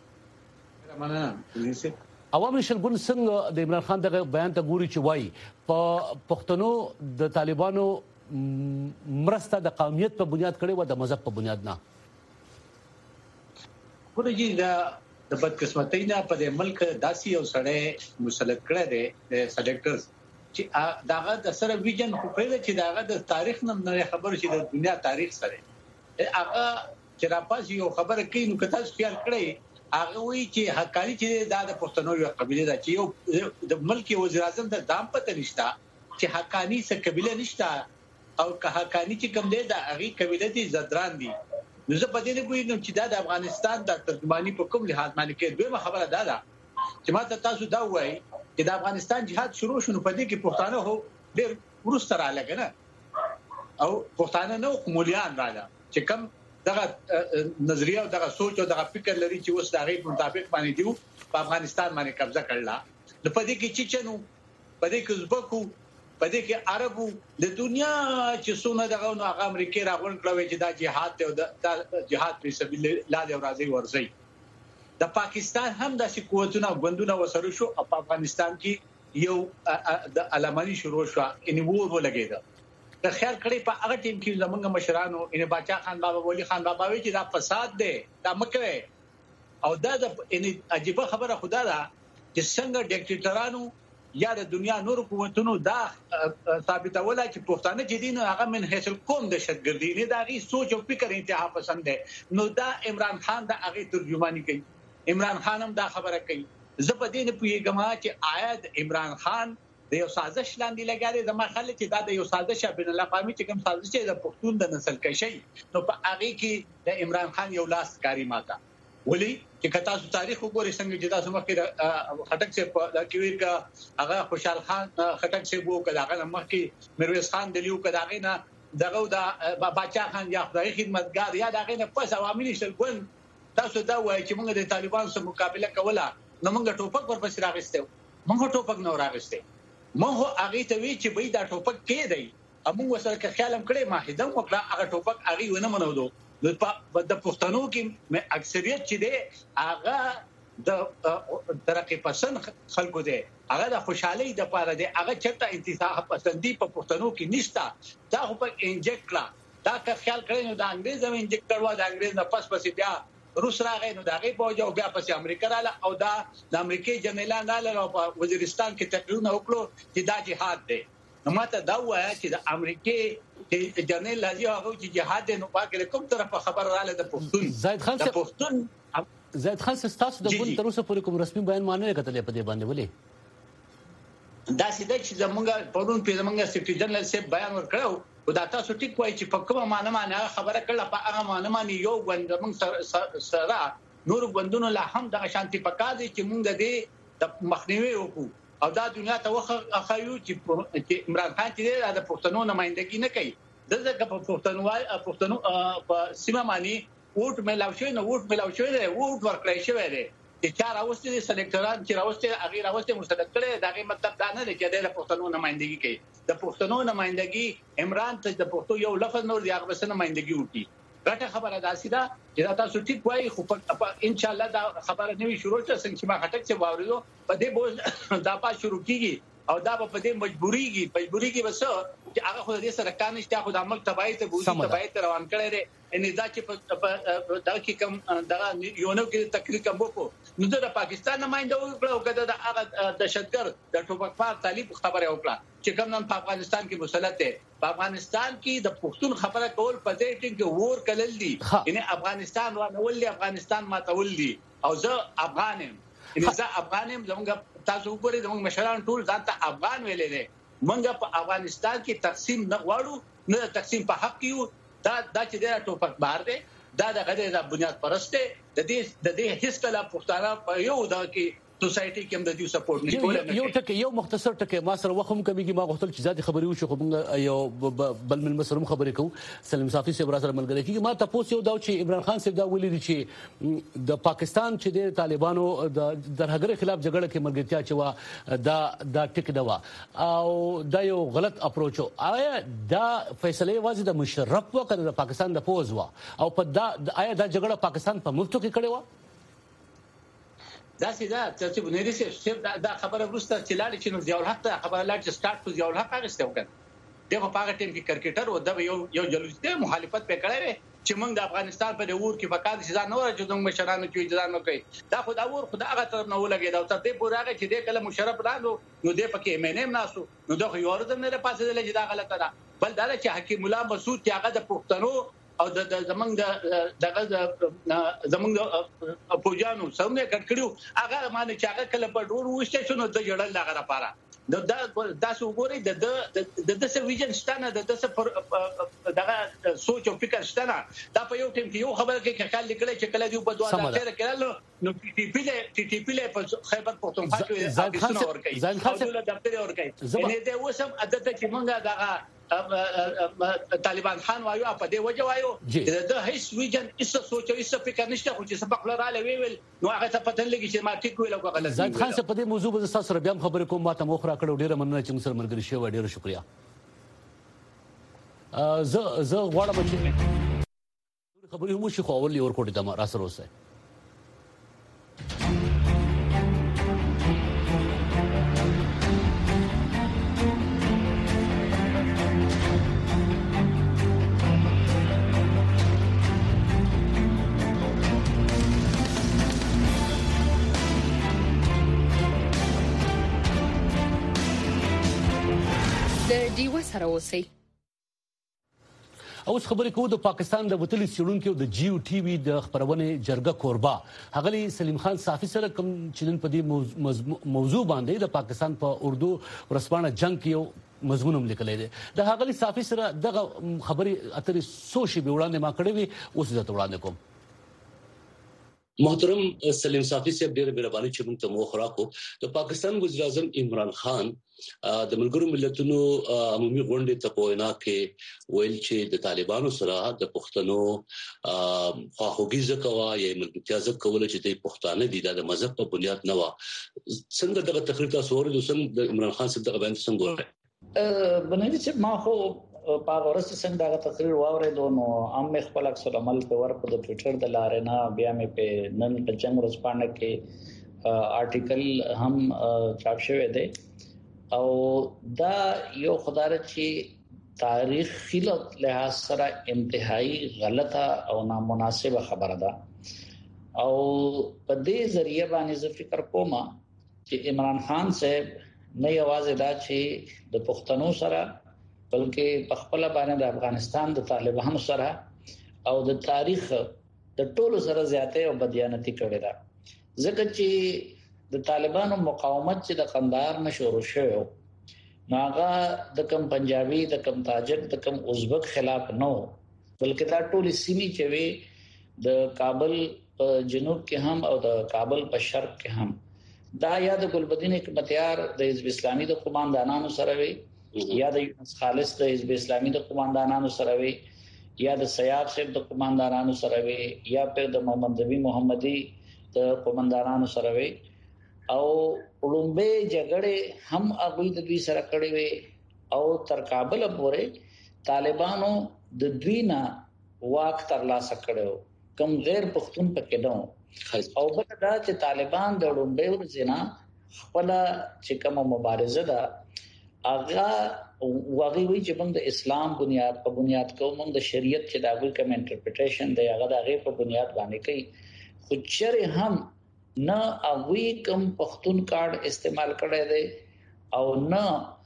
مننه. عوامي نشل ګوند څنګه د عمران خان دغه بیان ته ګوري چې وای په پښتنو د طالبانو مرسته د قومیت په بنیاد کړي و د مذهب په بنیاد نه ورجی دا د بدقسمتۍ نه په دې ملک داسي او سړی مسلط کړی دی سلیکټرز چې داغه د سره ویژن خو پیدا چې داغه د تاریخ نه خبر شي د دنیا تاریخ سره هغه چې راپاس یو خبره کوي نو کته خیال کړی هغه وی چې حقانی چې د پښتنو یو قبيله ده چې یو د ملک وزیر اعظم د دام پته نشتا چې حقانی څخه قبيله نشتا او که حقانی چې کوم دی دا هغه قبيله دي زدران دي نو زه په دې نه ګویم چې دا د افغانستان د ترجمانی په کوم لحاظ باندې کې دویمه خبره ده دا چې ما ته تاسو دا وایي چې د افغانستان جهاد شروع شونه په دې کې پښتانه هو ډېر ورسته رااله کنه او پښتانه نو کوملیان رااله چې کوم دغه نظریه او دغه سوچ او دغه فکر لري چې اوس دغه مطابق باندې دیو په افغانستان باندې قبضه کړل نو په دې کې چې چنو په دې کې زبکو په دې کې عربو د دنیا چې څونه دغه نو هغه امریکای راغون کړو چې دا جهاد ته دا جهاد په سبیل الله دی او راځي ورځي د پاکستان هم د قوتونو غوندونه وسره شو په افغانستان کې یو د علماني شروع شو ان وور ولګیدا د خیال کړي په هغه ټیم کې زمونږ مشرانو ان باچا خان بابا ولی خان بابا وی چې دا فساد دی دا مکوي او دا د ان عجیب خبره خدا دا چې څنګه ډیکټیټرانو یا د دنیا نور قوتونو دا ثابتوله چې پښتانه چې دین هغه من حیث القوم د شتګردي نه دا غي سوچ او فکر انتها پسند دی نو دا عمران خان دا هغه ترجمانی کوي عمران خان هم دا خبره کوي زه په دې نه پوهیږم چې آیا د عمران خان د یو سازش لاندې لګاري د مخالفت چې دا د یو سازش بین الاقوامي چې کوم سازش د پښتون د نسل کشي نو په هغه کې د عمران خان یو لاس کاری ماته ولي چې کتا سو تاریخ وګورئ څنګه چې تاسو مخکې خټک سے په کوي کا هغه خوشحال خان خټک سے وو کدا هغه مخکې میرویس خان دلیو کدا هغه نه دغه د باچا خان یا خدای خدمتګار یا دغه نه پس عوامي شلګون تاسو دا وایي چې موږ د طالبان سره مقابله کوله نو موږ ټوپک ورپسې راغستو موږ ټوپک نو راغسته موږ هغه ته وی چې به دا ټوپک کې دی موږ وسره که خیالم کړی ماهیدم وکړه هغه ټوپک هغه ونه منو د پښتنو کې اکثریت چې دی هغه د ترقی پسند خلکو دی هغه د خوشحالي د پاره دی هغه چرته انتخاب پسندي په پښتنو کې نشته دا خو په انجکټ کړه دا که خیال کړی نو د انګريز هم انجکټ کړو د انګريز نه پس پس بیا روس راغی نو دا غي پوجا او بیا پس امریکا رااله او دا د امریکای جنرال نه په وزیرستان کې تقریرونه وکړو چې دا جهاد دی نو ماته دا وایي چې د امریکای جنرال لازم هغه چې جهاد نو پاکه کوم طرف خبر رااله د پښتون زید خان د پښتون زید خان ستاسو د ګوند تر اوسه پورې کوم رسمي بیان مانه کتلې په دې باندې ولې دا سیده چې زمونږ پرون په زمونږ سیفټي جنرال سیب بیان ورکړو او دا تاسو ټیک وایي چې په کومه معنی معنی خبره کړل په هغه معنی معنی یو غوند موږ سره نور غوندونو لا هم د شانتي پکا دي چې موږ د دې د مخنیوي وکړو او دا دنیا ته وخه خایو چې عمران خان چې د پښتنو نمائندګي نه کوي دغه په پښتنوال پښتنو په سیمه معنی ووټ ملاو شوی نه ووټ ملاو شوی دی ووټ ورکړی شوی دی چې چا راوستي دي سلیکټران چې راوستي هغه راوستي مستند کړي دا غي مطلب دا نه دی چې د پښتنو نمائندګي کوي د پښتنو نمائندګي عمران ته د پښتو یو لفظ نور دی هغه بس نمائندګي وکړي راته خبره ده سیده چې تاسو ټیک وایي خو ان شاء الله دا خبره نوي شروع ته څنګه چې ما خټک څخه واورېدو په دې بوز دا پا شروع کیږي او دا په دې مجبوريږي مجبوريږي بس چې هغه خو دې سره کار نشته خو د عمل تبعی ته بوزي تبعی ته روان کړي دي ان دا چې په دا کې کوم دا یو نو کې تقریر کوم وکړو نو د پاکستان نمائنده وکړو کده د هغه دهشتګرد د ټوپک پار طالب خبره وکړه چې کوم نن په افغانستان کې مسلط دی په افغانستان کې د پښتون خبره کول په دې ټینګ کې ور کلل دي یعنی افغانستان ورنول دي افغانستان ماتول دي او زه افغان یم یعنی زه افغان یم زموږ تاسو وګورئ زموږ مشران ټول ځان ته افغان ویلې دي موږ په افغانستان کې تقسیم نه غواړو نه تقسیم په حق یو دا دا چې دا ټوپک بار دی دا د غږی د بنیاد پرسته د دې د دې هیڅ کله پښتانه په یو دا کې سوسايټي کې هم د دې سپورټ نه کولای یو ټکی یو مختصر ټکی ما سره وخم کوي چې ما غوښتل چې ذاتي خبري وشي خو موږ یو بل من مسرم خبرې کوو سلیم صافي سره سره ملګری کیږي ما تاسو یو دا چې عمران خان صاحب دا ویلي دي چې د پاکستان چې د طالبانو د درهګر خلاف جګړه کې ملګرتیا چې وا دا دا ټک دوا او دا یو غلط اپروچ آیا دا فیصله واځي د مشرف وکړه د پاکستان د پوز وا او په دا آیا دا جګړه پاکستان په مفتو کې کړې و دا سیده چې بنيري سیب دا خبره ورسته چې لاړ چې نو ضیاء الحق ته خبره لاړ چې سٹارټ کو ضیاء الحق راغسته وکړ دغه په هغه ټیم کې کرکټر او د یو یو جلوس ته مخالفت په کړی چې موږ د افغانستان په ور کې وکړ چې ځان نور چې موږ مشرانو کې ځان نو کوي دا خو دا ور خو دا هغه طرف نه ولګي دا تر دې پورې هغه چې د کله مشرف راغلو نو د پکې امنم ناسو نو دغه یو ورځ نه پاسه دل چې دا غلطه ده بل دا چې حکیم الله مسعود چې هغه د پښتنو او د زمنګ د دغه زمنګ پوجانو څنګه کټکړو هغه معنی چې هغه کله په ډور وشته شنو د جړل هغه لپاره دا تاسو وګورئ د د د څه ویژن شته د څه دغه سوچ او فکر شته دا په یو ټیم کې یو خبره کې خیال لیکل چې کله دی په دوه هزار کړل نو ټي پی له ټي پی له په خیبر پختونخوا کې ځان اور کوي او د دفتر اور کوي نه دا وسم عادت چې مونږه دغه طالبان خان وایو په دې وجه وایو چې د هیڅ ویژن هیڅ سوچ او هیڅ فکر نشته خو چې سبق لراله ویل نو هغه ته پته لګی چې ما ټیک ویل او غلط زید خان صاحب په دې موضوع به تاسو سره بیا خبرې کوم ما ته مخ را کړو ډیره مننه چې موږ سره ملګری شوی ډیره شکریا زه زه غواړم چې خبرې مو شي خو اول یو ورکوټ ته را سره اوسه د ډیو سره اوسئ. اوس خبرې کوو د پاکستان د وتلي سیړونکو د جیو ټي وي د خبرونه جرګه کوربا هغلی سلیم خان صافي سره کوم چنن په دې موضوع باندې د پاکستان په اردو ورسپانه جنگ کې مضمون هم لیکلی دی. د هغلی صافي سره دغه خبرې اترې سوشي به وړاندې ما کړې وي اوس زه ته وړاندې کوم. محترم سلیم صافي صاحب ډېر مهرباني چې موږ ته مو خوراکو. د پاکستان وزیر اعظم عمران خان د ملګرو ملتونو عمومي غونډې ته په وینا کې ویل چې د طالبانو سره د پښتنو خواخوږي ځکوا یا ملګرتیا ځکول چې د پښتانه دي د مذهب په بنیاد نه و. څنګه دغه تقریر تاسو ورته څنګه د عمران خان صاحب دغه بیان څنګه وره بنوي چې ما خو په ورسته څنګه دا تقریر واورېدو نو عام خپل عکس العمل په ورکو د ټوئیټر د لارې نه بیا مې په نن په جنگ ورځپاڼه کې آرټیکل هم چاپ شوی دی او دا یو خدای چې تاریخي لحاظ سره انتهایی غلطه او نامناسبه خبره ده او په دې ذریعہ باندې زه فکر کوم چې عمران خان صاحب نه یوازې دا چې د پښتنو سره بلکې په خپل باندې د افغانستان د طالبانو سره او د تاریخ د ټولو سره زیاته او بدیانتی کړې ده. ځکه چې د طالبانو مقاومت چې د قندهار نه شروع شو نو هغه د کم پنجابي د کم تاجک د کم ازبک خلاف نه بلکې دا ټول سیمې چې وي د کابل په جنوب کې هم او د کابل په شرق کې هم دا یا د ګلبدین حکمتیار د حزب اسلامي د قوماندانانو سره وي یا د یونس خالص د حزب اسلامي د قوماندانانو سره وي یا د سیاب صاحب د قوماندانانو سره وي یا په د محمد نبی محمدي د قوماندانانو سره وي او لومبه جګړه هم هغه د دوی سره کړې وي او تر کابل پورې طالبانو د دوی نه واک ترلاسه کړو کوم غیر پښتون پکې نو او بل دا چې طالبان د لومبه ورځنا خپل چې کوم مبارزه ده اغه واغوي وی چې موږ د اسلام بنیاد په بنیاد کوم موږ د شریعت چې دا وی کوم انټرپریټیشن دی هغه د هغه په بنیاد باندې کوي خو چیرې هم نه اوی کوم پښتون کارت استعمال کړي دی او نه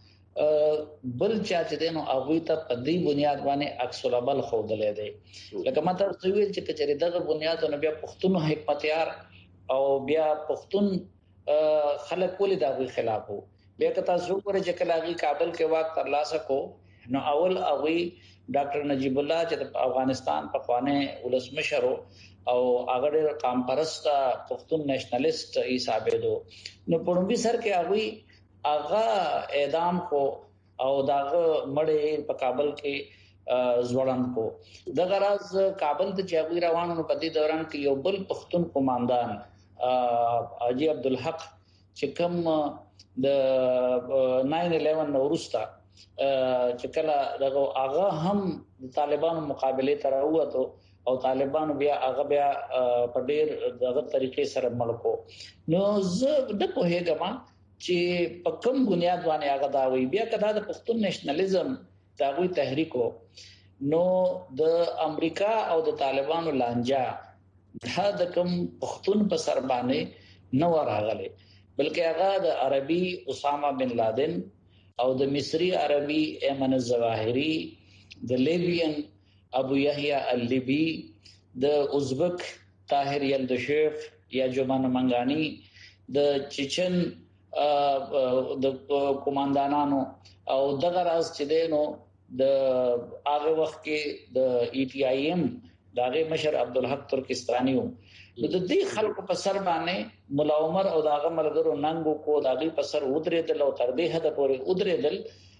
بل چا چې دینو اوی ته په دې بنیاد باندې عکس العمل خوندلې دی لکه ماته څه ویل چې کچري دغه بنیاد نه بیا پښتون حکمتیار او بیا پښتون خلک ولې دا وی خلاف وو بیا که تاسو وګورئ چې کله کابل کې واک ترلاسه کو نو اول هغه ډاکټر نجیب الله چې د افغانستان په خوانه ولسمشر او هغه قام پرست پښتون نېشنلیست حسابې دو نو پړمبي سر کې هغه هغه اعدام کو او داغه مړې په کابل کې ځوړان کو د غراز کابل ته چاغوي روانو په دې دوران کې یو بل پښتون قوماندان اجي عبدالحق چې کوم د ناین الیون وروسته چې کله دغه هغه هم د طالبانو مقابله تر وته او طالبانو بیا هغه بیا په ډیر دغه طریقې سره ملکو نو زه د په هغه چې په کوم بنیاد باندې هغه دا وی بیا کدا د پښتون نېشنلیزم دا وی تحریکو نو د امریکا او د طالبانو لانجا دا د کوم پښتون په سر باندې نو راغله بلکې هغه د عربي اسامه بن لادن او د مصری عربي ایمن الظواهری د لیبین ابو یحیی اللیبی د ازبک طاهر یلدشیف یا جمان منګانی د چچن د قوماندانانو او دغه راز چې دینو د هغه وخت کې د ای ټی آی ایم داغه مشر عبدالحق ترکستانی وو د دې خلکو په سر باندې مولا عمر او داغه ملګرو ننګو کو داغي په سر ودرېدل او تر دې حد پورې ودرېدل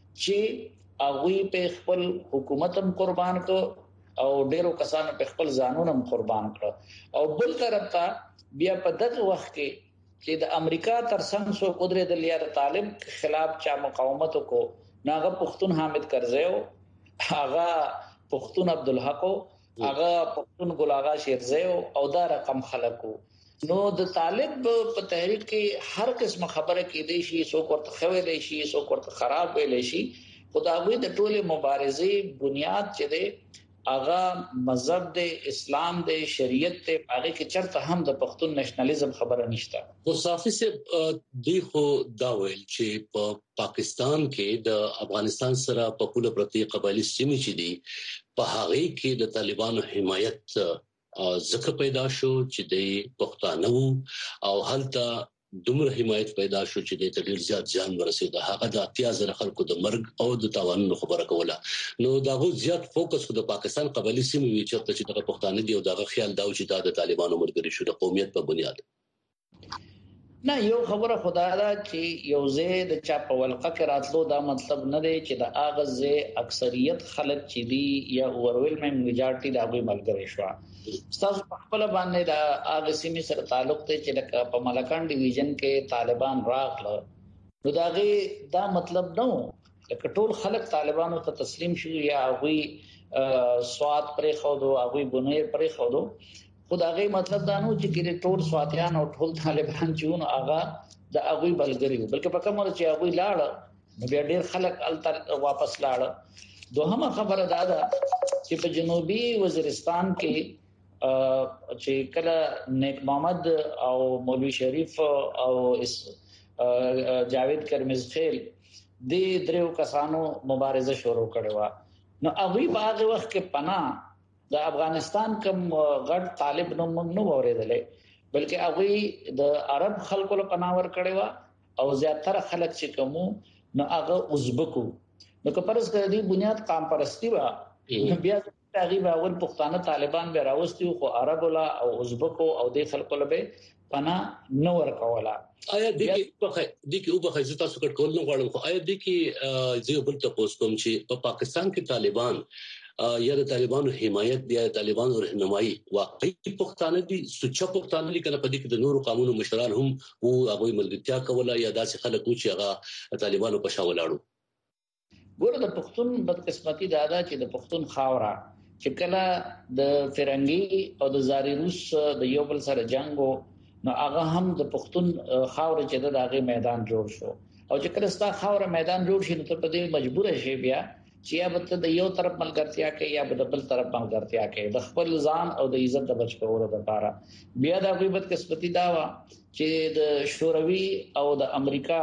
چې هغه په خپل حکومت هم قربان کو او ډیرو کسانو په خپل ځانونه هم قربان کړ او بل طرف ته بیا په دغه وخت کې چې د امریکا ترڅنګ سو ودرېدل یا د طالب خلاف چا مقاومت کو ناغه پښتون حامد کرزیو هغه پښتون عبدالحق هغه پښتون ګل آغا شیرزی او دا رقم خلکو نو د طالب په تحریک کې هر قسم خبره کې دی شي سو ورته خوي شي سو ورته خراب ویل شي خداوی د ټوله مبارزې بنیاد چې دی اغا مذهب د اسلام د شریعت ته هغه کې چرته هم د پښتون نېشنلزم خبره نشته. خو صافي سے دی خو دا ویل چې په پا پاکستان کې د افغانستان سره په پوله پرتی قبایلی سیمې چې دي په هغه کې د طالبانو حمایت ځکه پیدا شو چې د پښتانه او هلته دومره حمایت پیدا شو چې د تدیر زیات ځان ورسید. هغه د اتیا زره خلکو د مرګ او د تاوانونو خبره کوله. نو داغه زیات فوکس خو د پاکستان قبایلی سیمې وی چې د پښتانه دی او دغه خیال دا چې د طالبانو مرګري شو د قومیت په بنیاد. نه یو خبره خدا دا چې یو زه د چا په ولقه کې راتلو دا مطلب نه دی چې د اغه اکثریت خلک چې دی یا اورویلمنګ میجارټي دا غوي ملګری شو. تاسو په خپل باندې دا اغه سیمې سره تعلق ته چې په ملکان ډیویژن کې طالبان راغله نو دا غي دا مطلب نه لکه ټول خلک طالبانو ته تسلیم شو یا غوي سواد پرې خو دو غوي بنیر پرې خو دو. خدای مطلب دا نو چې ګره ټول سواتیان او ټول طالبان چې نو هغه د هغه بلګری بلکې په کومه چې هغه لاړ نو بیا ډیر خلک ال واپس لاړ. دوهمه خبره دا ده چې په جنوبي وزیرستان کې چې کله نیک محمد او مولوی شریف او جاوید کرمزخیل د دریو کسانو مبارزه شروع کړې و نو هغه په هغه وخت کې پناه د افغانستان کوم غټ طالب نو موږ نو اوریدلې بلکې هغه د عرب خلکو له پناور کړي وا او زیاتره خلک چې کوم نو هغه ازبکو نو که پرس کړي بنیاد قام پرستی وا بیا تغیب اول پښتانه طالبان به راوستي خو عرب ولا او ازبکو او د خلکو له پنا نو ورکولا. آیا د کې په د کې او په خزه تاسو کټ کول نه غواړم خو آیا د کې زه بل ته پوسټ کوم چې په پاکستان کې طالبان یا د طالبانو حمایت دی یا د طالبانو رهنمایي واقعي پښتانه دي سوچا پښتانه لیکنه په دې کې د نورو قانونو مشران هم او هغه ملګرتیا کوله یا داسې خلک چې هغه طالبانو په شاو لاړو. ګوره د پښتون بدقسمتي دادا چې د پښتون خاورا چې کله د فرنګي او د زاری روس د یو بل سره جنگو نو هغه هم د پښتون خاور چې د هغه میدان جوړ شو او چې کله ستا خاور میدان جوړ شي نو ته په دې مجبور شې بیا چې یا به د یو طرف ملګرتیا کوي یا به د بل طرف ملګرتیا کوي د خپل ځان او د عزت د بچ کولو لپاره. بیا د غیبت قسمتي دا و چې د شوروي او د امریکا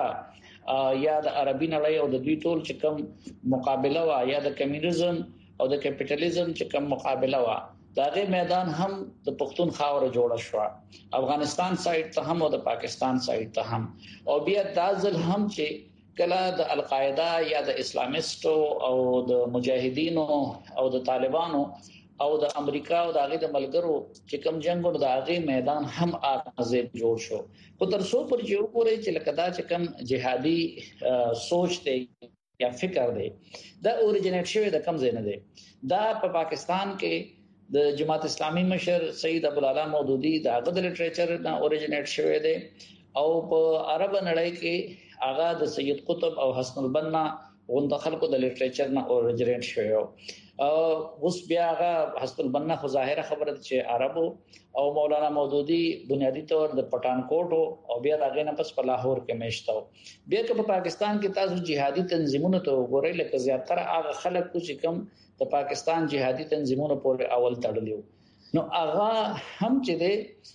یا د عربي نړۍ او د دوی ټول چې کوم مقابله وا یا د کمیونیزم او د کیپټالیزم چې کوم مقابله وا داغه میدان هم د پښتون خاور جوړ شو افغانستان سایډ ته هم او د پاکستان سایډ ته هم او بیا دازل هم چې کله د القاعده یا د اسلامیستو او د مجاهدینو او د طالبانو او د امریکا او د هغه د ملګرو چې کوم جنگونو د هغه میدان هم آغاز جوړ شو. خو تر څو پر یو پورې چې لکه دا چې کوم جهادي سوچ دی یا فکر دی دا اوريجینیټ شوی د کم ځای نه دی. دا په پا پاکستان کې د جماعت اسلامي مشر سید ابوالعلا مودودی د هغه د لټریچر نه اوريجینیټ شوی دی او په عرب نړۍ کې هغه د سید قطب او حسن البنا غوند خلکو د لټریچر نه اوريجینیټ شوی او اوس بیا هغه حسن البنا خو ظاهره خبره چې عربو او مولانا مودودی بنیادی طور د پټانکوټ او بیا هغه نه پس په لاهور کې مېشتاو. بیا که په پاکستان کې تاسو جهادي تنظیمونو ته وګورئ لکه زیاتره هغه خلک چې کوم د پاکستان جهادي تنظیمونو پورې اول تړلیو نو هغه هم چې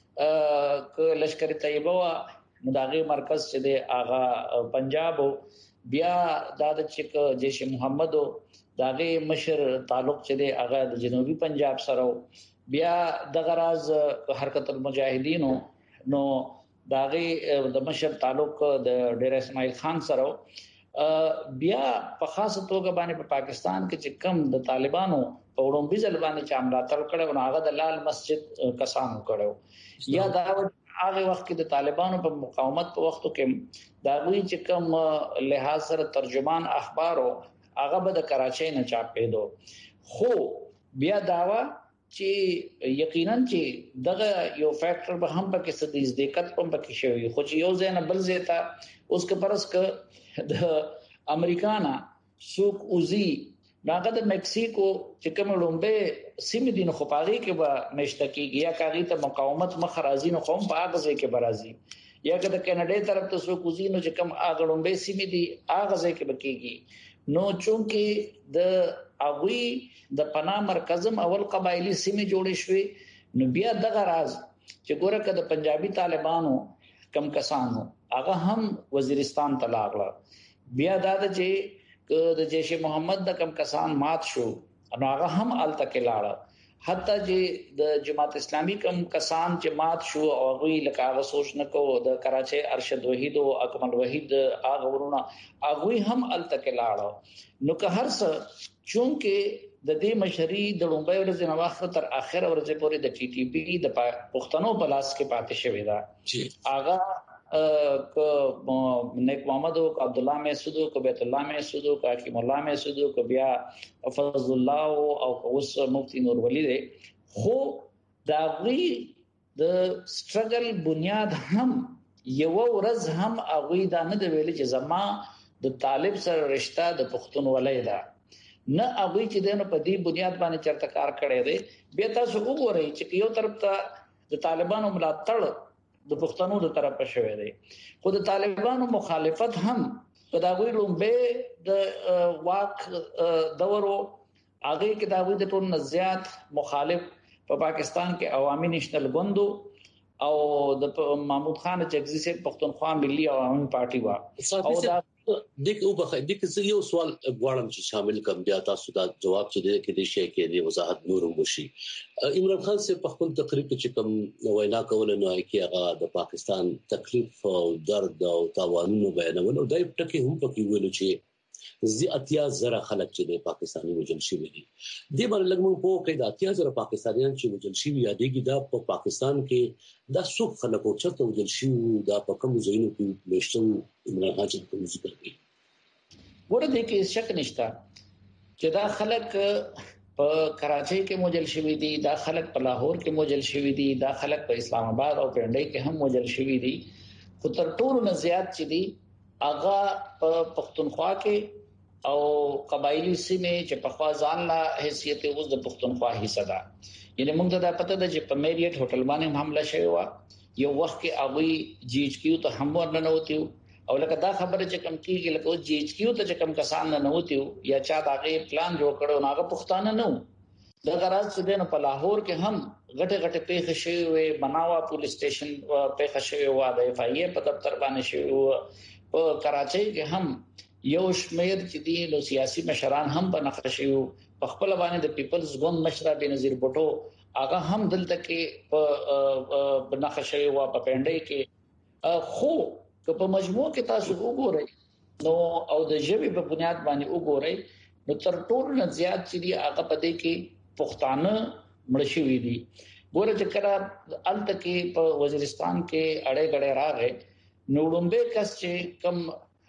د ک لشکر طیبه وا مداغه مرکز چې د اغا پنجاب بیا د چک جیش محمد داغه مشر تعلق چې د اغا د جنوبي پنجاب سره بیا د غراز حرکت المجاهدین نو داغه د مشر تعلق د ډیر اسماعیل خان سره بیا په خاصه توګه باندې په پاکستان کې چې کم د طالبانو په وړومبي ځل باندې چې امر تل کړو هغه د لال مسجد کسانو کړو یا دا هغه وخت کې د طالبانو په مقاومت په وختو کې دا وی چې کوم لحاظ سره ترجمان اخبارو هغه به د کراچۍ نه چاپېدو خو بیا داوا چې یقینا چې دغه یو فیکٹر به هم پکې ستې ځدکت په پکې شوی خو چې یو ځای نه بل ځای ته اوس کې پرس ک د امریکانا سوق اوزي داغه د مکسیکو چې کوم لومبه سیمه دین خو پاغي کې به مشتکیږي یا کاغی ته مقاومت مخرازین قوم په هغه ځای کې برازي یا که د کینیډا طرف ته سوق اوزي نو چې کوم هغه لومبه سیمه دي هغه ځای کې بکیږي نو چونکی د اغوی د پناه مرکزم اول قبایلی سیمه جوړې شوې نو بیا دغه راز چې ګوره کده پنجابي طالبانو کم کسانو هغه هم وزیرستان ته لاغله بیا دا چې د جیش محمد د کم کسان مات شو نو هغه هم الته کې لاړه حتی چې د جماعت اسلامي کم کسان چې مات شو او غوی لکه هغه سوچ نکو د کراچي ارشد وحید او اکمل وحید هغه ورونه هغه هم الته کې لاړه نو که هر څه چونکه د دې مشري د لومبای ورځې نو اخر تر اخر ورځې پورې د ټي ټي پی د پښتنو بلاس کې پاتې شوی دا هغه ک نیک محمد او عبد الله محسود او بیت الله محسود او حکیم الله محسود او بیا فضل الله او اوس مفتی نور ولی دی خو دا غي د سټرګل بنیاد هم یو ورځ هم اغوی دا نه دی ویل چې زما د طالب سره رشتہ د پښتون ولای دا نه اغوی چې دنه په دې بنیاد باندې چرته کار کړی دی بیا تاسو وګورئ چې یو طرف ته د طالبانو ملاتړ د پښتنو د طرفه شوی دی خو د طالبانو مخالفت هم په داوی لومبه د واک دورو هغه کې داوی د ټول نزيات مخالف په پاکستان کې عوامي نېشنل ګوندو او د محمود خان چغزي سے پښتونخوا ملي عوامي پارټي وا او دا دغه او بخې دغه یو سوال غواړم چې شامل کوم بیا تاسو دا جواب چې دې کې د شي کې د وضاحت نور وشي عمران خان سے په خپل تقریر کې کوم وینا کول نه کې هغه د پاکستان تکلیف او درد او تاوانونو بیانول او دای ټکی هم پکې ویل چې زی اتیا زره خلک چې د پاکستاني وجل شي دي د باندې لګمو په کې د اتیا زره پاکستانیان چې وجل شي یادېږي دا په پاکستان کې د څوک خلکو چرته وجل شي دا په کوم ځایونو کې مشتو عمران خان چې په ذکر کوي ورته کې شک نشته چې دا خلک په کراچۍ کې موجل شوی دي دا خلک په لاهور کې موجل شوی دي دا خلک په اسلام آباد او پنډۍ کې هم موجل شوی دي خو تر ټولو نه زیات چې دي اغا په پښتونخوا کې او قبایلی سیمه چې په خوا ځان لا حیثیت اوس د پښتونخوا حصہ ده یعنی موږ ته دا پته ده چې په میریټ هوټل باندې حمله شوی و یو وخت کې اغوی جی ایچ کیو ته هم ورننه وتیو او لکه دا خبره چې کم کیږي لکه جی ایچ کیو ته چې کم کسان نه وتیو یا چا داغه پلان جوړ کړو ناغه پښتانه نه دا غراض چې دنه په لاهور کې هم غټه غټه پیښه شوی و بناوا پولیس سټیشن پیښه شوی و د اف آی ای په دفتر باندې شوی و په کراچۍ کې هم یو شمیر چې دي نو سیاسي مشران هم په نقش شوی په خپل باندې د پیپلز ګوند مشر بنظیر بوټو هغه هم دلته کې په بنقش شوی و په پنډۍ کې خو په مجموع کې تاسو وګورئ نو او د ژبې په بنیاد باندې وګورئ نو تر ټولو نه زیات چې دي هغه په دې کې پښتانه مړ شوی دي ګوره چې کله الته کې په وزیرستان کې اړې غړې راغې نو لومبه کس چې کم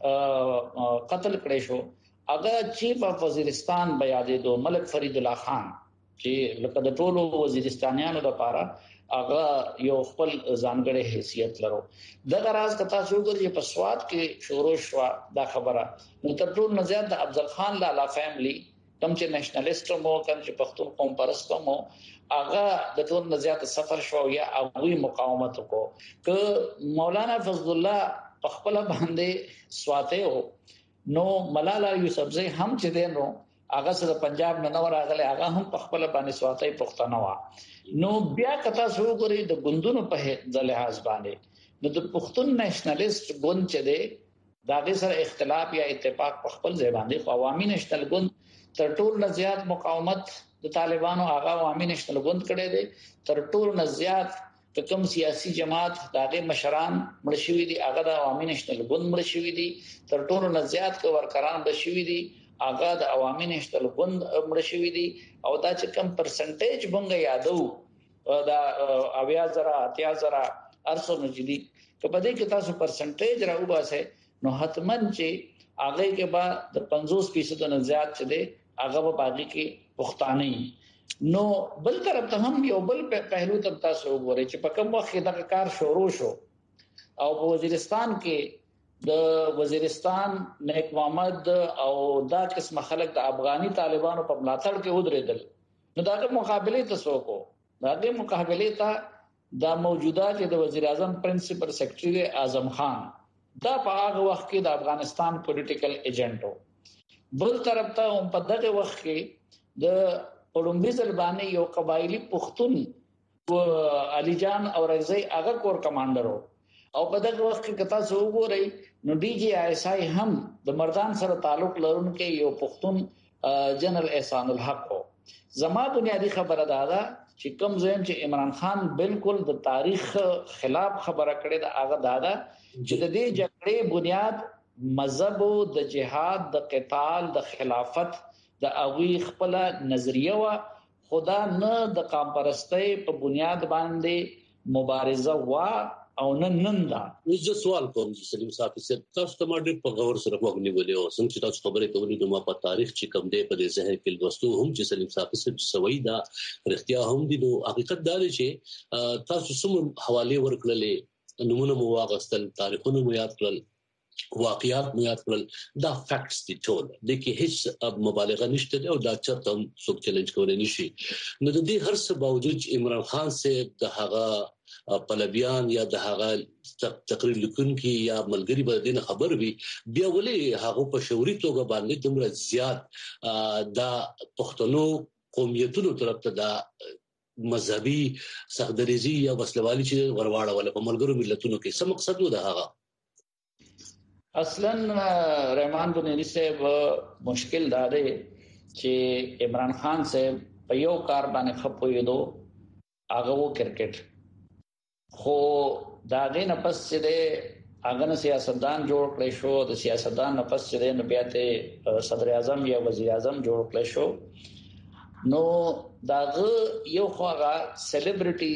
قتل کړی شو هغه چیف اف وزیرستان بیا د ملک فرید الله خان چې لکه د ټولو وزیرستانیانو لپاره هغه یو خپل ځانګړی حیثیت لرو د غراض کتا شو ګرځي په سواد کې شروع شو دا خبره نو تر ټولو زیات د افضل خان لالا فیملی کوم چې نېشنلیست مو کوم چې پښتون قوم پرست مو هغه د ټولو زیات سفر شو یا هغه مقاومت وکړو ک مولانا فضل الله په خپل باندې سواته او نو ملالا یوسفزئی هم چې دینو هغه سره پنجاب نه نور راغله هغه هم په خپل باندې سواته پښتنه وا نو بیا کتا شو غوري د ګوندونو په ځلحاظ باندې نو د پښتون نېشنلیست ګوند چې دی دا غي سره اختلاف یا اتفاق په خپل ځای باندې عوامي نېشنل ګوند تر ټولو نه زیات مقاومت د طالبانو هغه عوامي نېشنل ګوند کړي دي تر ټولو نه زیات کوم سیاسي جماعت داغه مشران مړ شوی دي هغه د عوامي نېشنل ګوند مړ شوی دي تر ټولو نه زیات کو ورکران مړ شوی دي هغه د عوامي نېشنل ګوند مړ شوی دي او دا چې کم پرسنټیج بنګ یادو دا اویا زرا اتیا زرا ارسو نجدي کله دې کې تاسو پرسنټیج راو باسه نو حتمن چې هغه کې با د پنځوس فیصد نه زیات چې دي هغه په باقي کې پښتانه نو بل طرف ته هم یو بل پهلو ته تاسو وګورئ چې په کوم وخت دا کار شروع شو او په وزیرستان کې د وزیرستان نیک محمد او دا قسم خلک د افغاني طالبانو په ملاتړ کې ودرېدل نو داغه مقابله تاسو کو داغه مقابله ته دا موجوده چې د وزیر اعظم پرنسپل سیکریټری اعظم خان دا په هغه وخت کې د افغانستان پولیټیکل ایجنټو بل طرف ته هم په دغه وخت کې د اولمبي ځلبانې یو قبایلی پښتون علي جان او رضی هغه کور کمانډر او په دغه وخت کې کتا څو وګورئ نو ډي جی ایس آی هم د مردان سره تعلق لرونکي یو پښتون جنرال احسان الحق هو. زما بنیادی خبره دا ده چې کوم ځین چې عمران خان بالکل د تاریخ خلاف خبره کړې ده هغه دا ده چې د دې جګړې بنیاد مذهب د جهاد د قتال د خلافت د اوی خپل نظریه وا خدا نه د قام پرستۍ په بنیاد باندې مبارزه وا او نن نن دا زه سوال کوم چې سلیم صاحب څه تاسو ته ماډر په غور سره وګڼولې او څنګه چې تاسو خبرې کولې نو ما په تاریخ چې کوم دی په دې ذهن کې لوستو هم چې سلیم صاحب څه سوي دا رښتیا هم دي نو حقیقت دا دی چې تاسو سم حواله ورکړلې نمونه مو واغستل تاریخونه مو یاد کړل واقعیات مو یاد کړل دا فیکټس دي ټول د کې هیڅ مبالغه نشته او دا چرته هم څوک چیلنج کولای نشي نو د دې هر څه باوجود عمران خان صاحب د هغه پلویان یا د هغه تقریر لیکونکي یا ملګری به دین خبر وي بیا ولې هغه په شعوري توګه باندې دومره زیات دا پښتنو قومیتونو طرف ته دا مذهبي سخدریزي یا وسلوالي چې ورواړه ولا په ملګرو ملتونو کې څه مقصد و ده هغه اصلا رحمان بنيري صاحب مشکل دا دی چې عمران خان صاحب په یو کار باندې خپوي دو هغه وو کرکټ خو دا غینه پس چې هغه نه سیاستدان جوړ کړی شو د سیاستدان نه پس چې نو بیا ته صدر اعظم یا وزیر اعظم جوړ کړی شو نو داغه یو خواغه سلیبریټي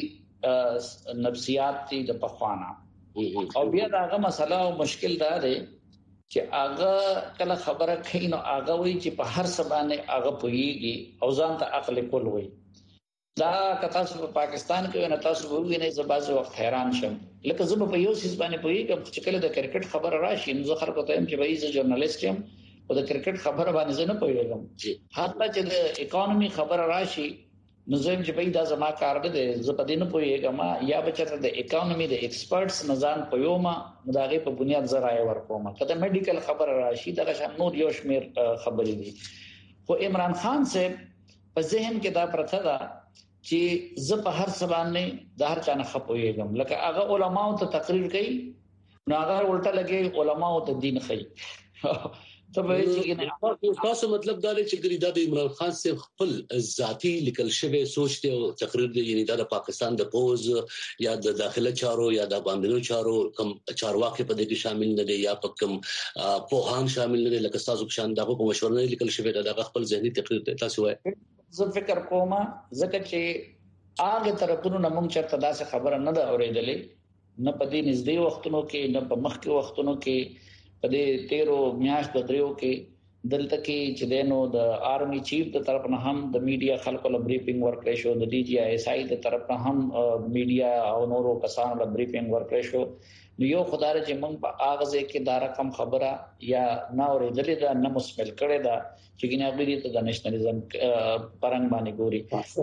نفسیات دي د پخوانا او بیا داغه مسله او مشکل دا دی چې هغه کله خبره کوي نو هغه وایي چې په هر څه باندې هغه پوهیږي او ځان ته عقل کول وایي دا کتا په پاکستان کې نه تاسو وګورئ نه زبازه وخت حیران شم لکه زه په یو سیس باندې پوهیږم چې کله د کرکټ خبره راشي نو زه خلکو ته هم چې وایي زه ژورنالیست یم او د کرکټ خبره باندې زه نه پوهیږم حتی چې د اکانومي خبره راشي نو زه چې وایي دا زما کار دی زه په دې نه پوهیږم یا بچته د اکانومي د ایکسپرټس نظام پویوما مداغه په بنیاد زراعي ورکوم کله میډیکل خبره راشي دا نور یو شمیر خبرې دي خو عمران خان صاحب په ذهن کې دا پرته ده چې زه په هر څه باندې د هر چا نه خپويږم لکه هغه علماو ته تقریر کوي نو هغه الټا لګي علماو ته دین کوي ته به چې نه تاسو مطلب دا دی چې ګریدا د عمران خان صاحب خپل ذاتی لیکل شوی سوچ ته تقریر دی یعنی دا د پاکستان د پوز یا د داخله چارو یا د باندې چارو کم چارواکي په دې کې شامل نه دي یا په کم پوهان شامل نه دي لکه تاسو په شان دغه په مشوره نه لیکل شوی دا د خپل ذهني تقریر ته تاسو وایي زه فکر کوم ځکه چې هغه طرفونو نمون چرته داسې خبره نه ده اورېدلې نه په دې نږدې وختونو کې نه په مخکې وختونو کې په دې تیرو میاشتو دریو کې دلته کې چې دینو د آرمي چیف د طرف نه هم د میډیا خلکو له بریفینګ ورکړې شو د ډي جی ایس آی د طرف نه هم میډیا او نورو کسانو له بریفینګ ورکړې شو نو یو خدای چې موږ په اغازه کې دا رقم خبره یا نه اورېدلې دا نه مسمل کړي دا چې ګناه غوړي ته د نېشنلزم پرنګ باندې ګوري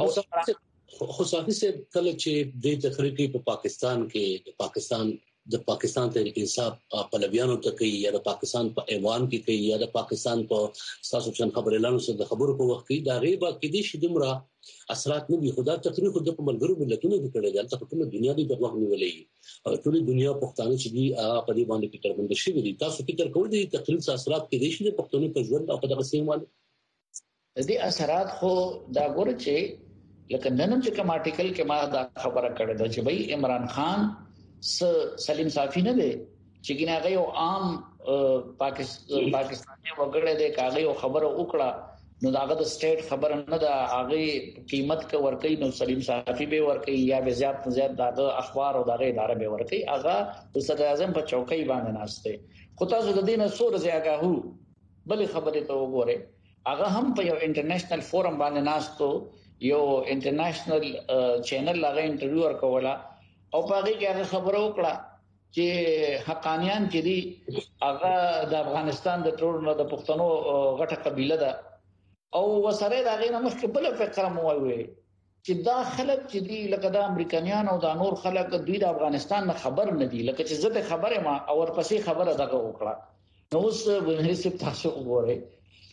خو صافي سے کله چې د تخریقي په پاکستان کې پاکستان د پاکستان تحریک انصاف په لویانو ته کوي یا د پاکستان په ایوان کې کوي یا د پاکستان په تاسو څنګه خبرې لاندې سره د خبرو په وخت کې دا غیبه کې دي چې دمرا اثرات نه وي خدا تقریر خود په ملګرو ملتونو کې کړي دلته په کومه دنیا دی د وخت نیولې او ټول دنیا پښتانه چې دی په دې باندې فکر باندې شي دي تاسو فکر کوئ د تقریر اثرات کې دي چې پښتون په ژوند او په دغه سیمه باندې دي اثرات خو دا ګور چې لکه نن چې کوم آرټیکل کې ما دا خبره کړې ده چې بھائی عمران خان سلیم صافی نه دی چې ګناه یو عام پاکستان پاکستاني وګړي د کاغذ او خبره وکړه نو داغه د سټیټ خبره نه ده هغه قیمت کا ورکې نو سلیم صافی به ورکې یا به زیات زیات داغه اخبار او داغه اداره به ورکې هغه د صدر اعظم په چوکۍ باندې ناشته خو تاسو د دینه سور زیاګه هو بل خبره ته وګوره هغه هم په یو انټرنیشنل فورم باندې ناشته یو انټرنیشنل چینل لغه انټرویو ورکولا او پاره کې هغه خبرو وکړه چې حقانيان چې دي هغه د افغانستان د ټولو د پښتنو غټه قبيله ده او وسره دا غي نه مخکې بل فکر مو وایي چې دا خلک چې دي لکه د امریکایان او د نور خلک دوی د افغانستان نه خبر نه دي لکه چې زه خبره ما او ورپسې خبره دغه وکړه نو اوس به هیڅ تاسو وګورئ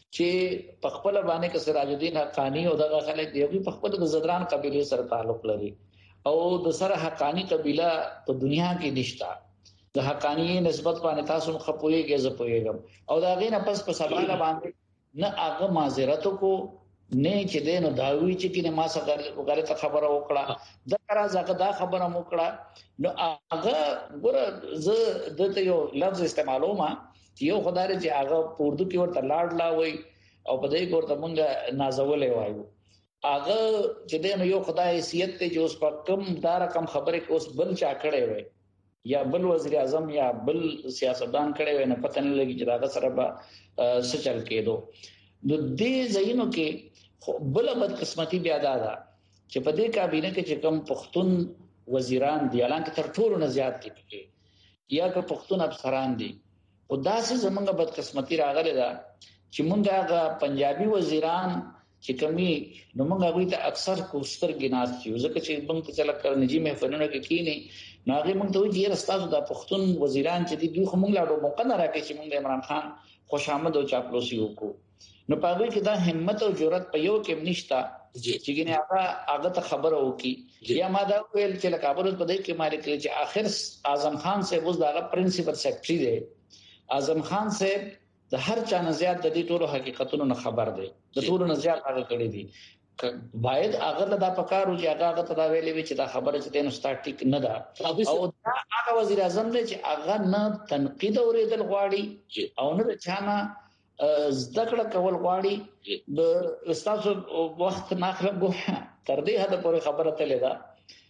چې په خپل باندې کې سراج الدین حقانی او دغه خلک دی په خپل د زدران قبيله سره تعلق لري او د سره حقانی قبيله په دنیا کې نشتا د حقانی نسبت باندې تاسو مخپويږئ زه پويږم او دا غینه پس په سباله باندې نه هغه معذرت کو نه چې دینو داوی چې کینه ما څنګه غلطه خبره وکړه دا کرا ځکه دا خبره وکړه نو هغه ګور زه دته یو لفظ استعمالوم یو خدای چې هغه پوردو کې ورته لاړ لا وای او په دې ورته مونږه نازولې وایو هغه چې دینو یو خدای حیثیت ته چې اوس په کم دا رقم خبره کې اوس بل چا کړي وای یا بل وزیر اعظم یا بل سیاستدان کړي وای نه پته نه لګي چې دا سره به سچل کېدو د دې ځینو کې بل بدقسمتي بیا دا ده چې په دې کابینه کې چې کوم پښتون وزیران دي الانکه تر ټولو نه زیات دي پکې یا که پښتون افسران دي او دا څه زمونږه بدقسمتي راغله ده چې مونږه هغه پنجابي وزیران چې کمی نو مونږ هغه ته اکثر کوستر ګناس چې ځکه چې مونږ ته چلا کړ نجی محفلونه کې کینی نو هغه مونږ ته وایي رستاسو د پښتون وزیران چې دي خو مونږ لاړو موقع نه راکې چې مونږ عمران خان خوش آمد او چاپلوسی وکړو نو پاوی کې دا همت او جرأت په یو کې نشتا چې ګنې هغه هغه ته خبره وکي یا ما دا ویل چې لکه ابرز په دې کې مالک چې اخر اعظم خان سے وز دا پرنسپل سیکریټری دی اعظم خان سے د هر چا نه زیات د دې ټولو حقیقتونو نه خبر دی د ټولو نه زیات هغه کړی دی باید هغه دا پکارو چې هغه ته دا ویلې چې دا خبره چې تاسو سٹاټیک نه ده او دا هغه وزیر اعظم دی چې هغه نه تنقید اوریدل غواړي او نه چانه زده کړه کول غواړي د استاسو وخت ناخله ګو تر دې حد پورې خبره تللی دا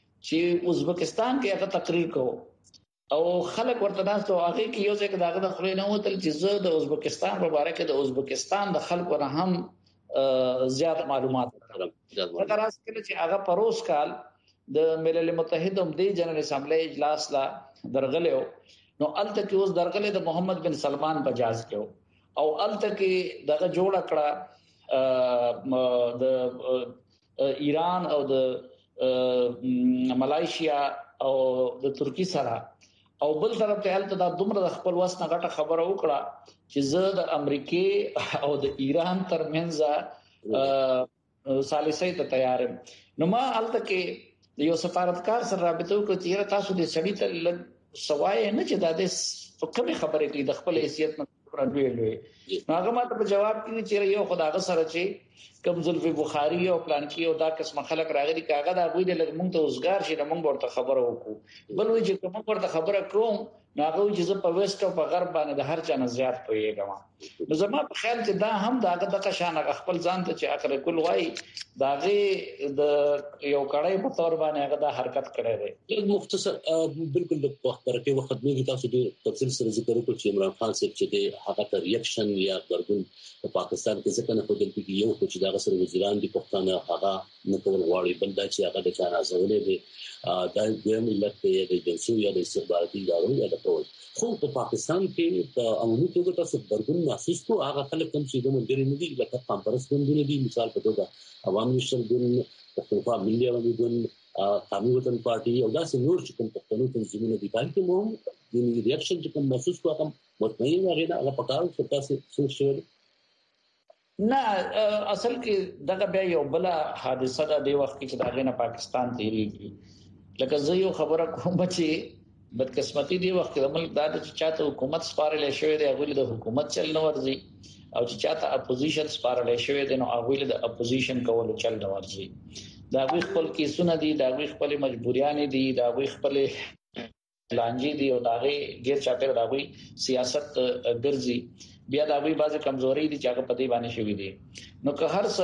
چې ازبکستان کې هغه تقریر کو او خلک ورته ناستو هغه کې یو ځای کې داغه د خلینو وتل چې زه د ازبکستان په اړه کې د ازبکستان د خلکو نه هم زیات معلومات لرم دا راځي چې هغه پروس کال د ملل متحد هم د جنرال اسمبلی اجلاس لا درغلو نو الته کې اوس درغله د محمد بن سلمان بجاز کې او الته کې دغه جوړ کړه د ایران او د ملایشیا او د ترکی سره او بل طرف ته الته د دومره د خپل وسنه غټه خبره وکړه چې زه د امریکای او د ایران ترمنځ ثالثي ته تیار یم نو ما الته کې یو سفارتکار سره رابطه وکړه چې تاسو د سړی ته سوای نه چې د دې کومه خبره کوي د خپل حیثیت نه راډوي نو هغه ماته په جواب کې چې یو خدای سره چې کوم زلفي بخاری او پلان کې او دا قسم خلک راغلي کاغه دا غوي د لږ مونږ ته اوسګار شي د مونږ ورته خبره وکړو بل وی چې کوم ورته خبره کوم نو هغه چې په ویسټ او په غرب باندې د هر چا نه زیات پويګم نو زما په خیال چې دا هم داګه د قشان خپل ځان ته چې اخر کول وای داغه د یو کړای په تور باندې هغه د حرکت کړی دی مختصر بالکل د خبره کې وخت نه تاسو د تفصیل سره ذکر وکړو چې عمران خان صاحب چې د هغه ریاکشن یا برګون په پاکستان کې ځکه نه خدل کې یو چې دا سره وزیران دي پښتانه هغه نه کول غواړي بل دا چې هغه د چانه ازولې دي دا د ملت د جنسي یا د استخباراتي ادارو یا د ټول خو په پاکستان کې په عمومي توګه تاسو برګون محسوس کو هغه خلک کوم چې د ملګری نه دي لکه کانفرنس ګوندونه دي مثال په توګه عوامي مشر ګوند پښتونخوا ملي عوامي ګوند قومي وطن پارټي او داسې نور چې کوم پښتنو تنظیمونه دي بلکې مو د ریاکشن چې کوم محسوس کو کوم مطمئن غوړي دا هغه پکارو چې تاسو څه شوی نه اصل کې دغه بیا یو بل حادثه ده د وخت کې چې دغه نه پاکستان تیریږي لکه زه یو خبره کوم چې بدقسمتي دی وخت د ملک د چاته حکومت سپارلې شوې دی هغه د حکومت چل نه ورځي او چې چاته اپوزیشن سپارلې شوې دی نو هغه د اپوزیشن کولو چل نه ورځي دا غوي خپل کیسونه دي دا غوي خپل مجبوریان دي دا غوي خپل لانجی دي او دا غوي غیر چاپیر دا غوي سیاست ګرځي بیا دا غوي بعضه کمزوري دي چې هغه پدې باندې شوې دي نو که هر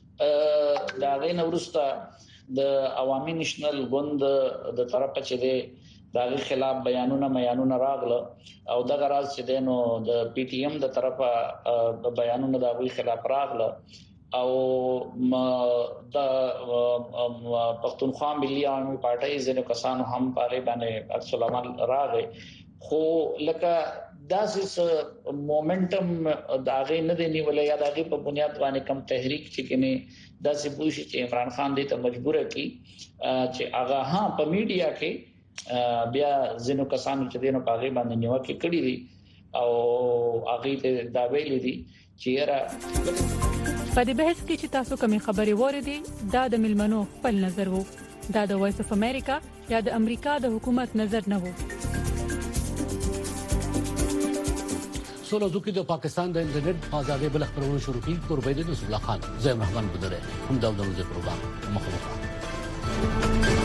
څه دا غي نورستا د عوامي نېشنل ګوند د طرفه چې دی داغه خلاف بیانونه بیانونه راغله او دغه راز چې دینو د پی ټی ایم د طرفه بیانونه دغه خلاف راغله او د پښتونخوا ملي عوامي پارټي ځینو کسانو هم پاره باندې عکس العمل راغی خو لکه داسې مومنټم داغه نه دی نیولې یا داغه په بنیاد باندې کم تحریک چې کني داسې پوښي چې عمران خان دې ته مجبور کړي چې هغه ها په میډیا کې بیا زینو کسانو چې دینو پاغي باندې نیوکه کړې دي او هغه ته دا ویل دي چې را په دې بحث کې چې تاسو کومې خبرې وریدي دا د ملمنو خپل نظر وو دا د وایس اف امریکا یا د امریکا د حکومت نظر نه وو سولو دوکي د پاکستان د انټرنیټ آزادۍ بل خبرونه شروع کړي قرباني د رسول الله خان زیم رحمان بدره هم دا د پروګرام مخه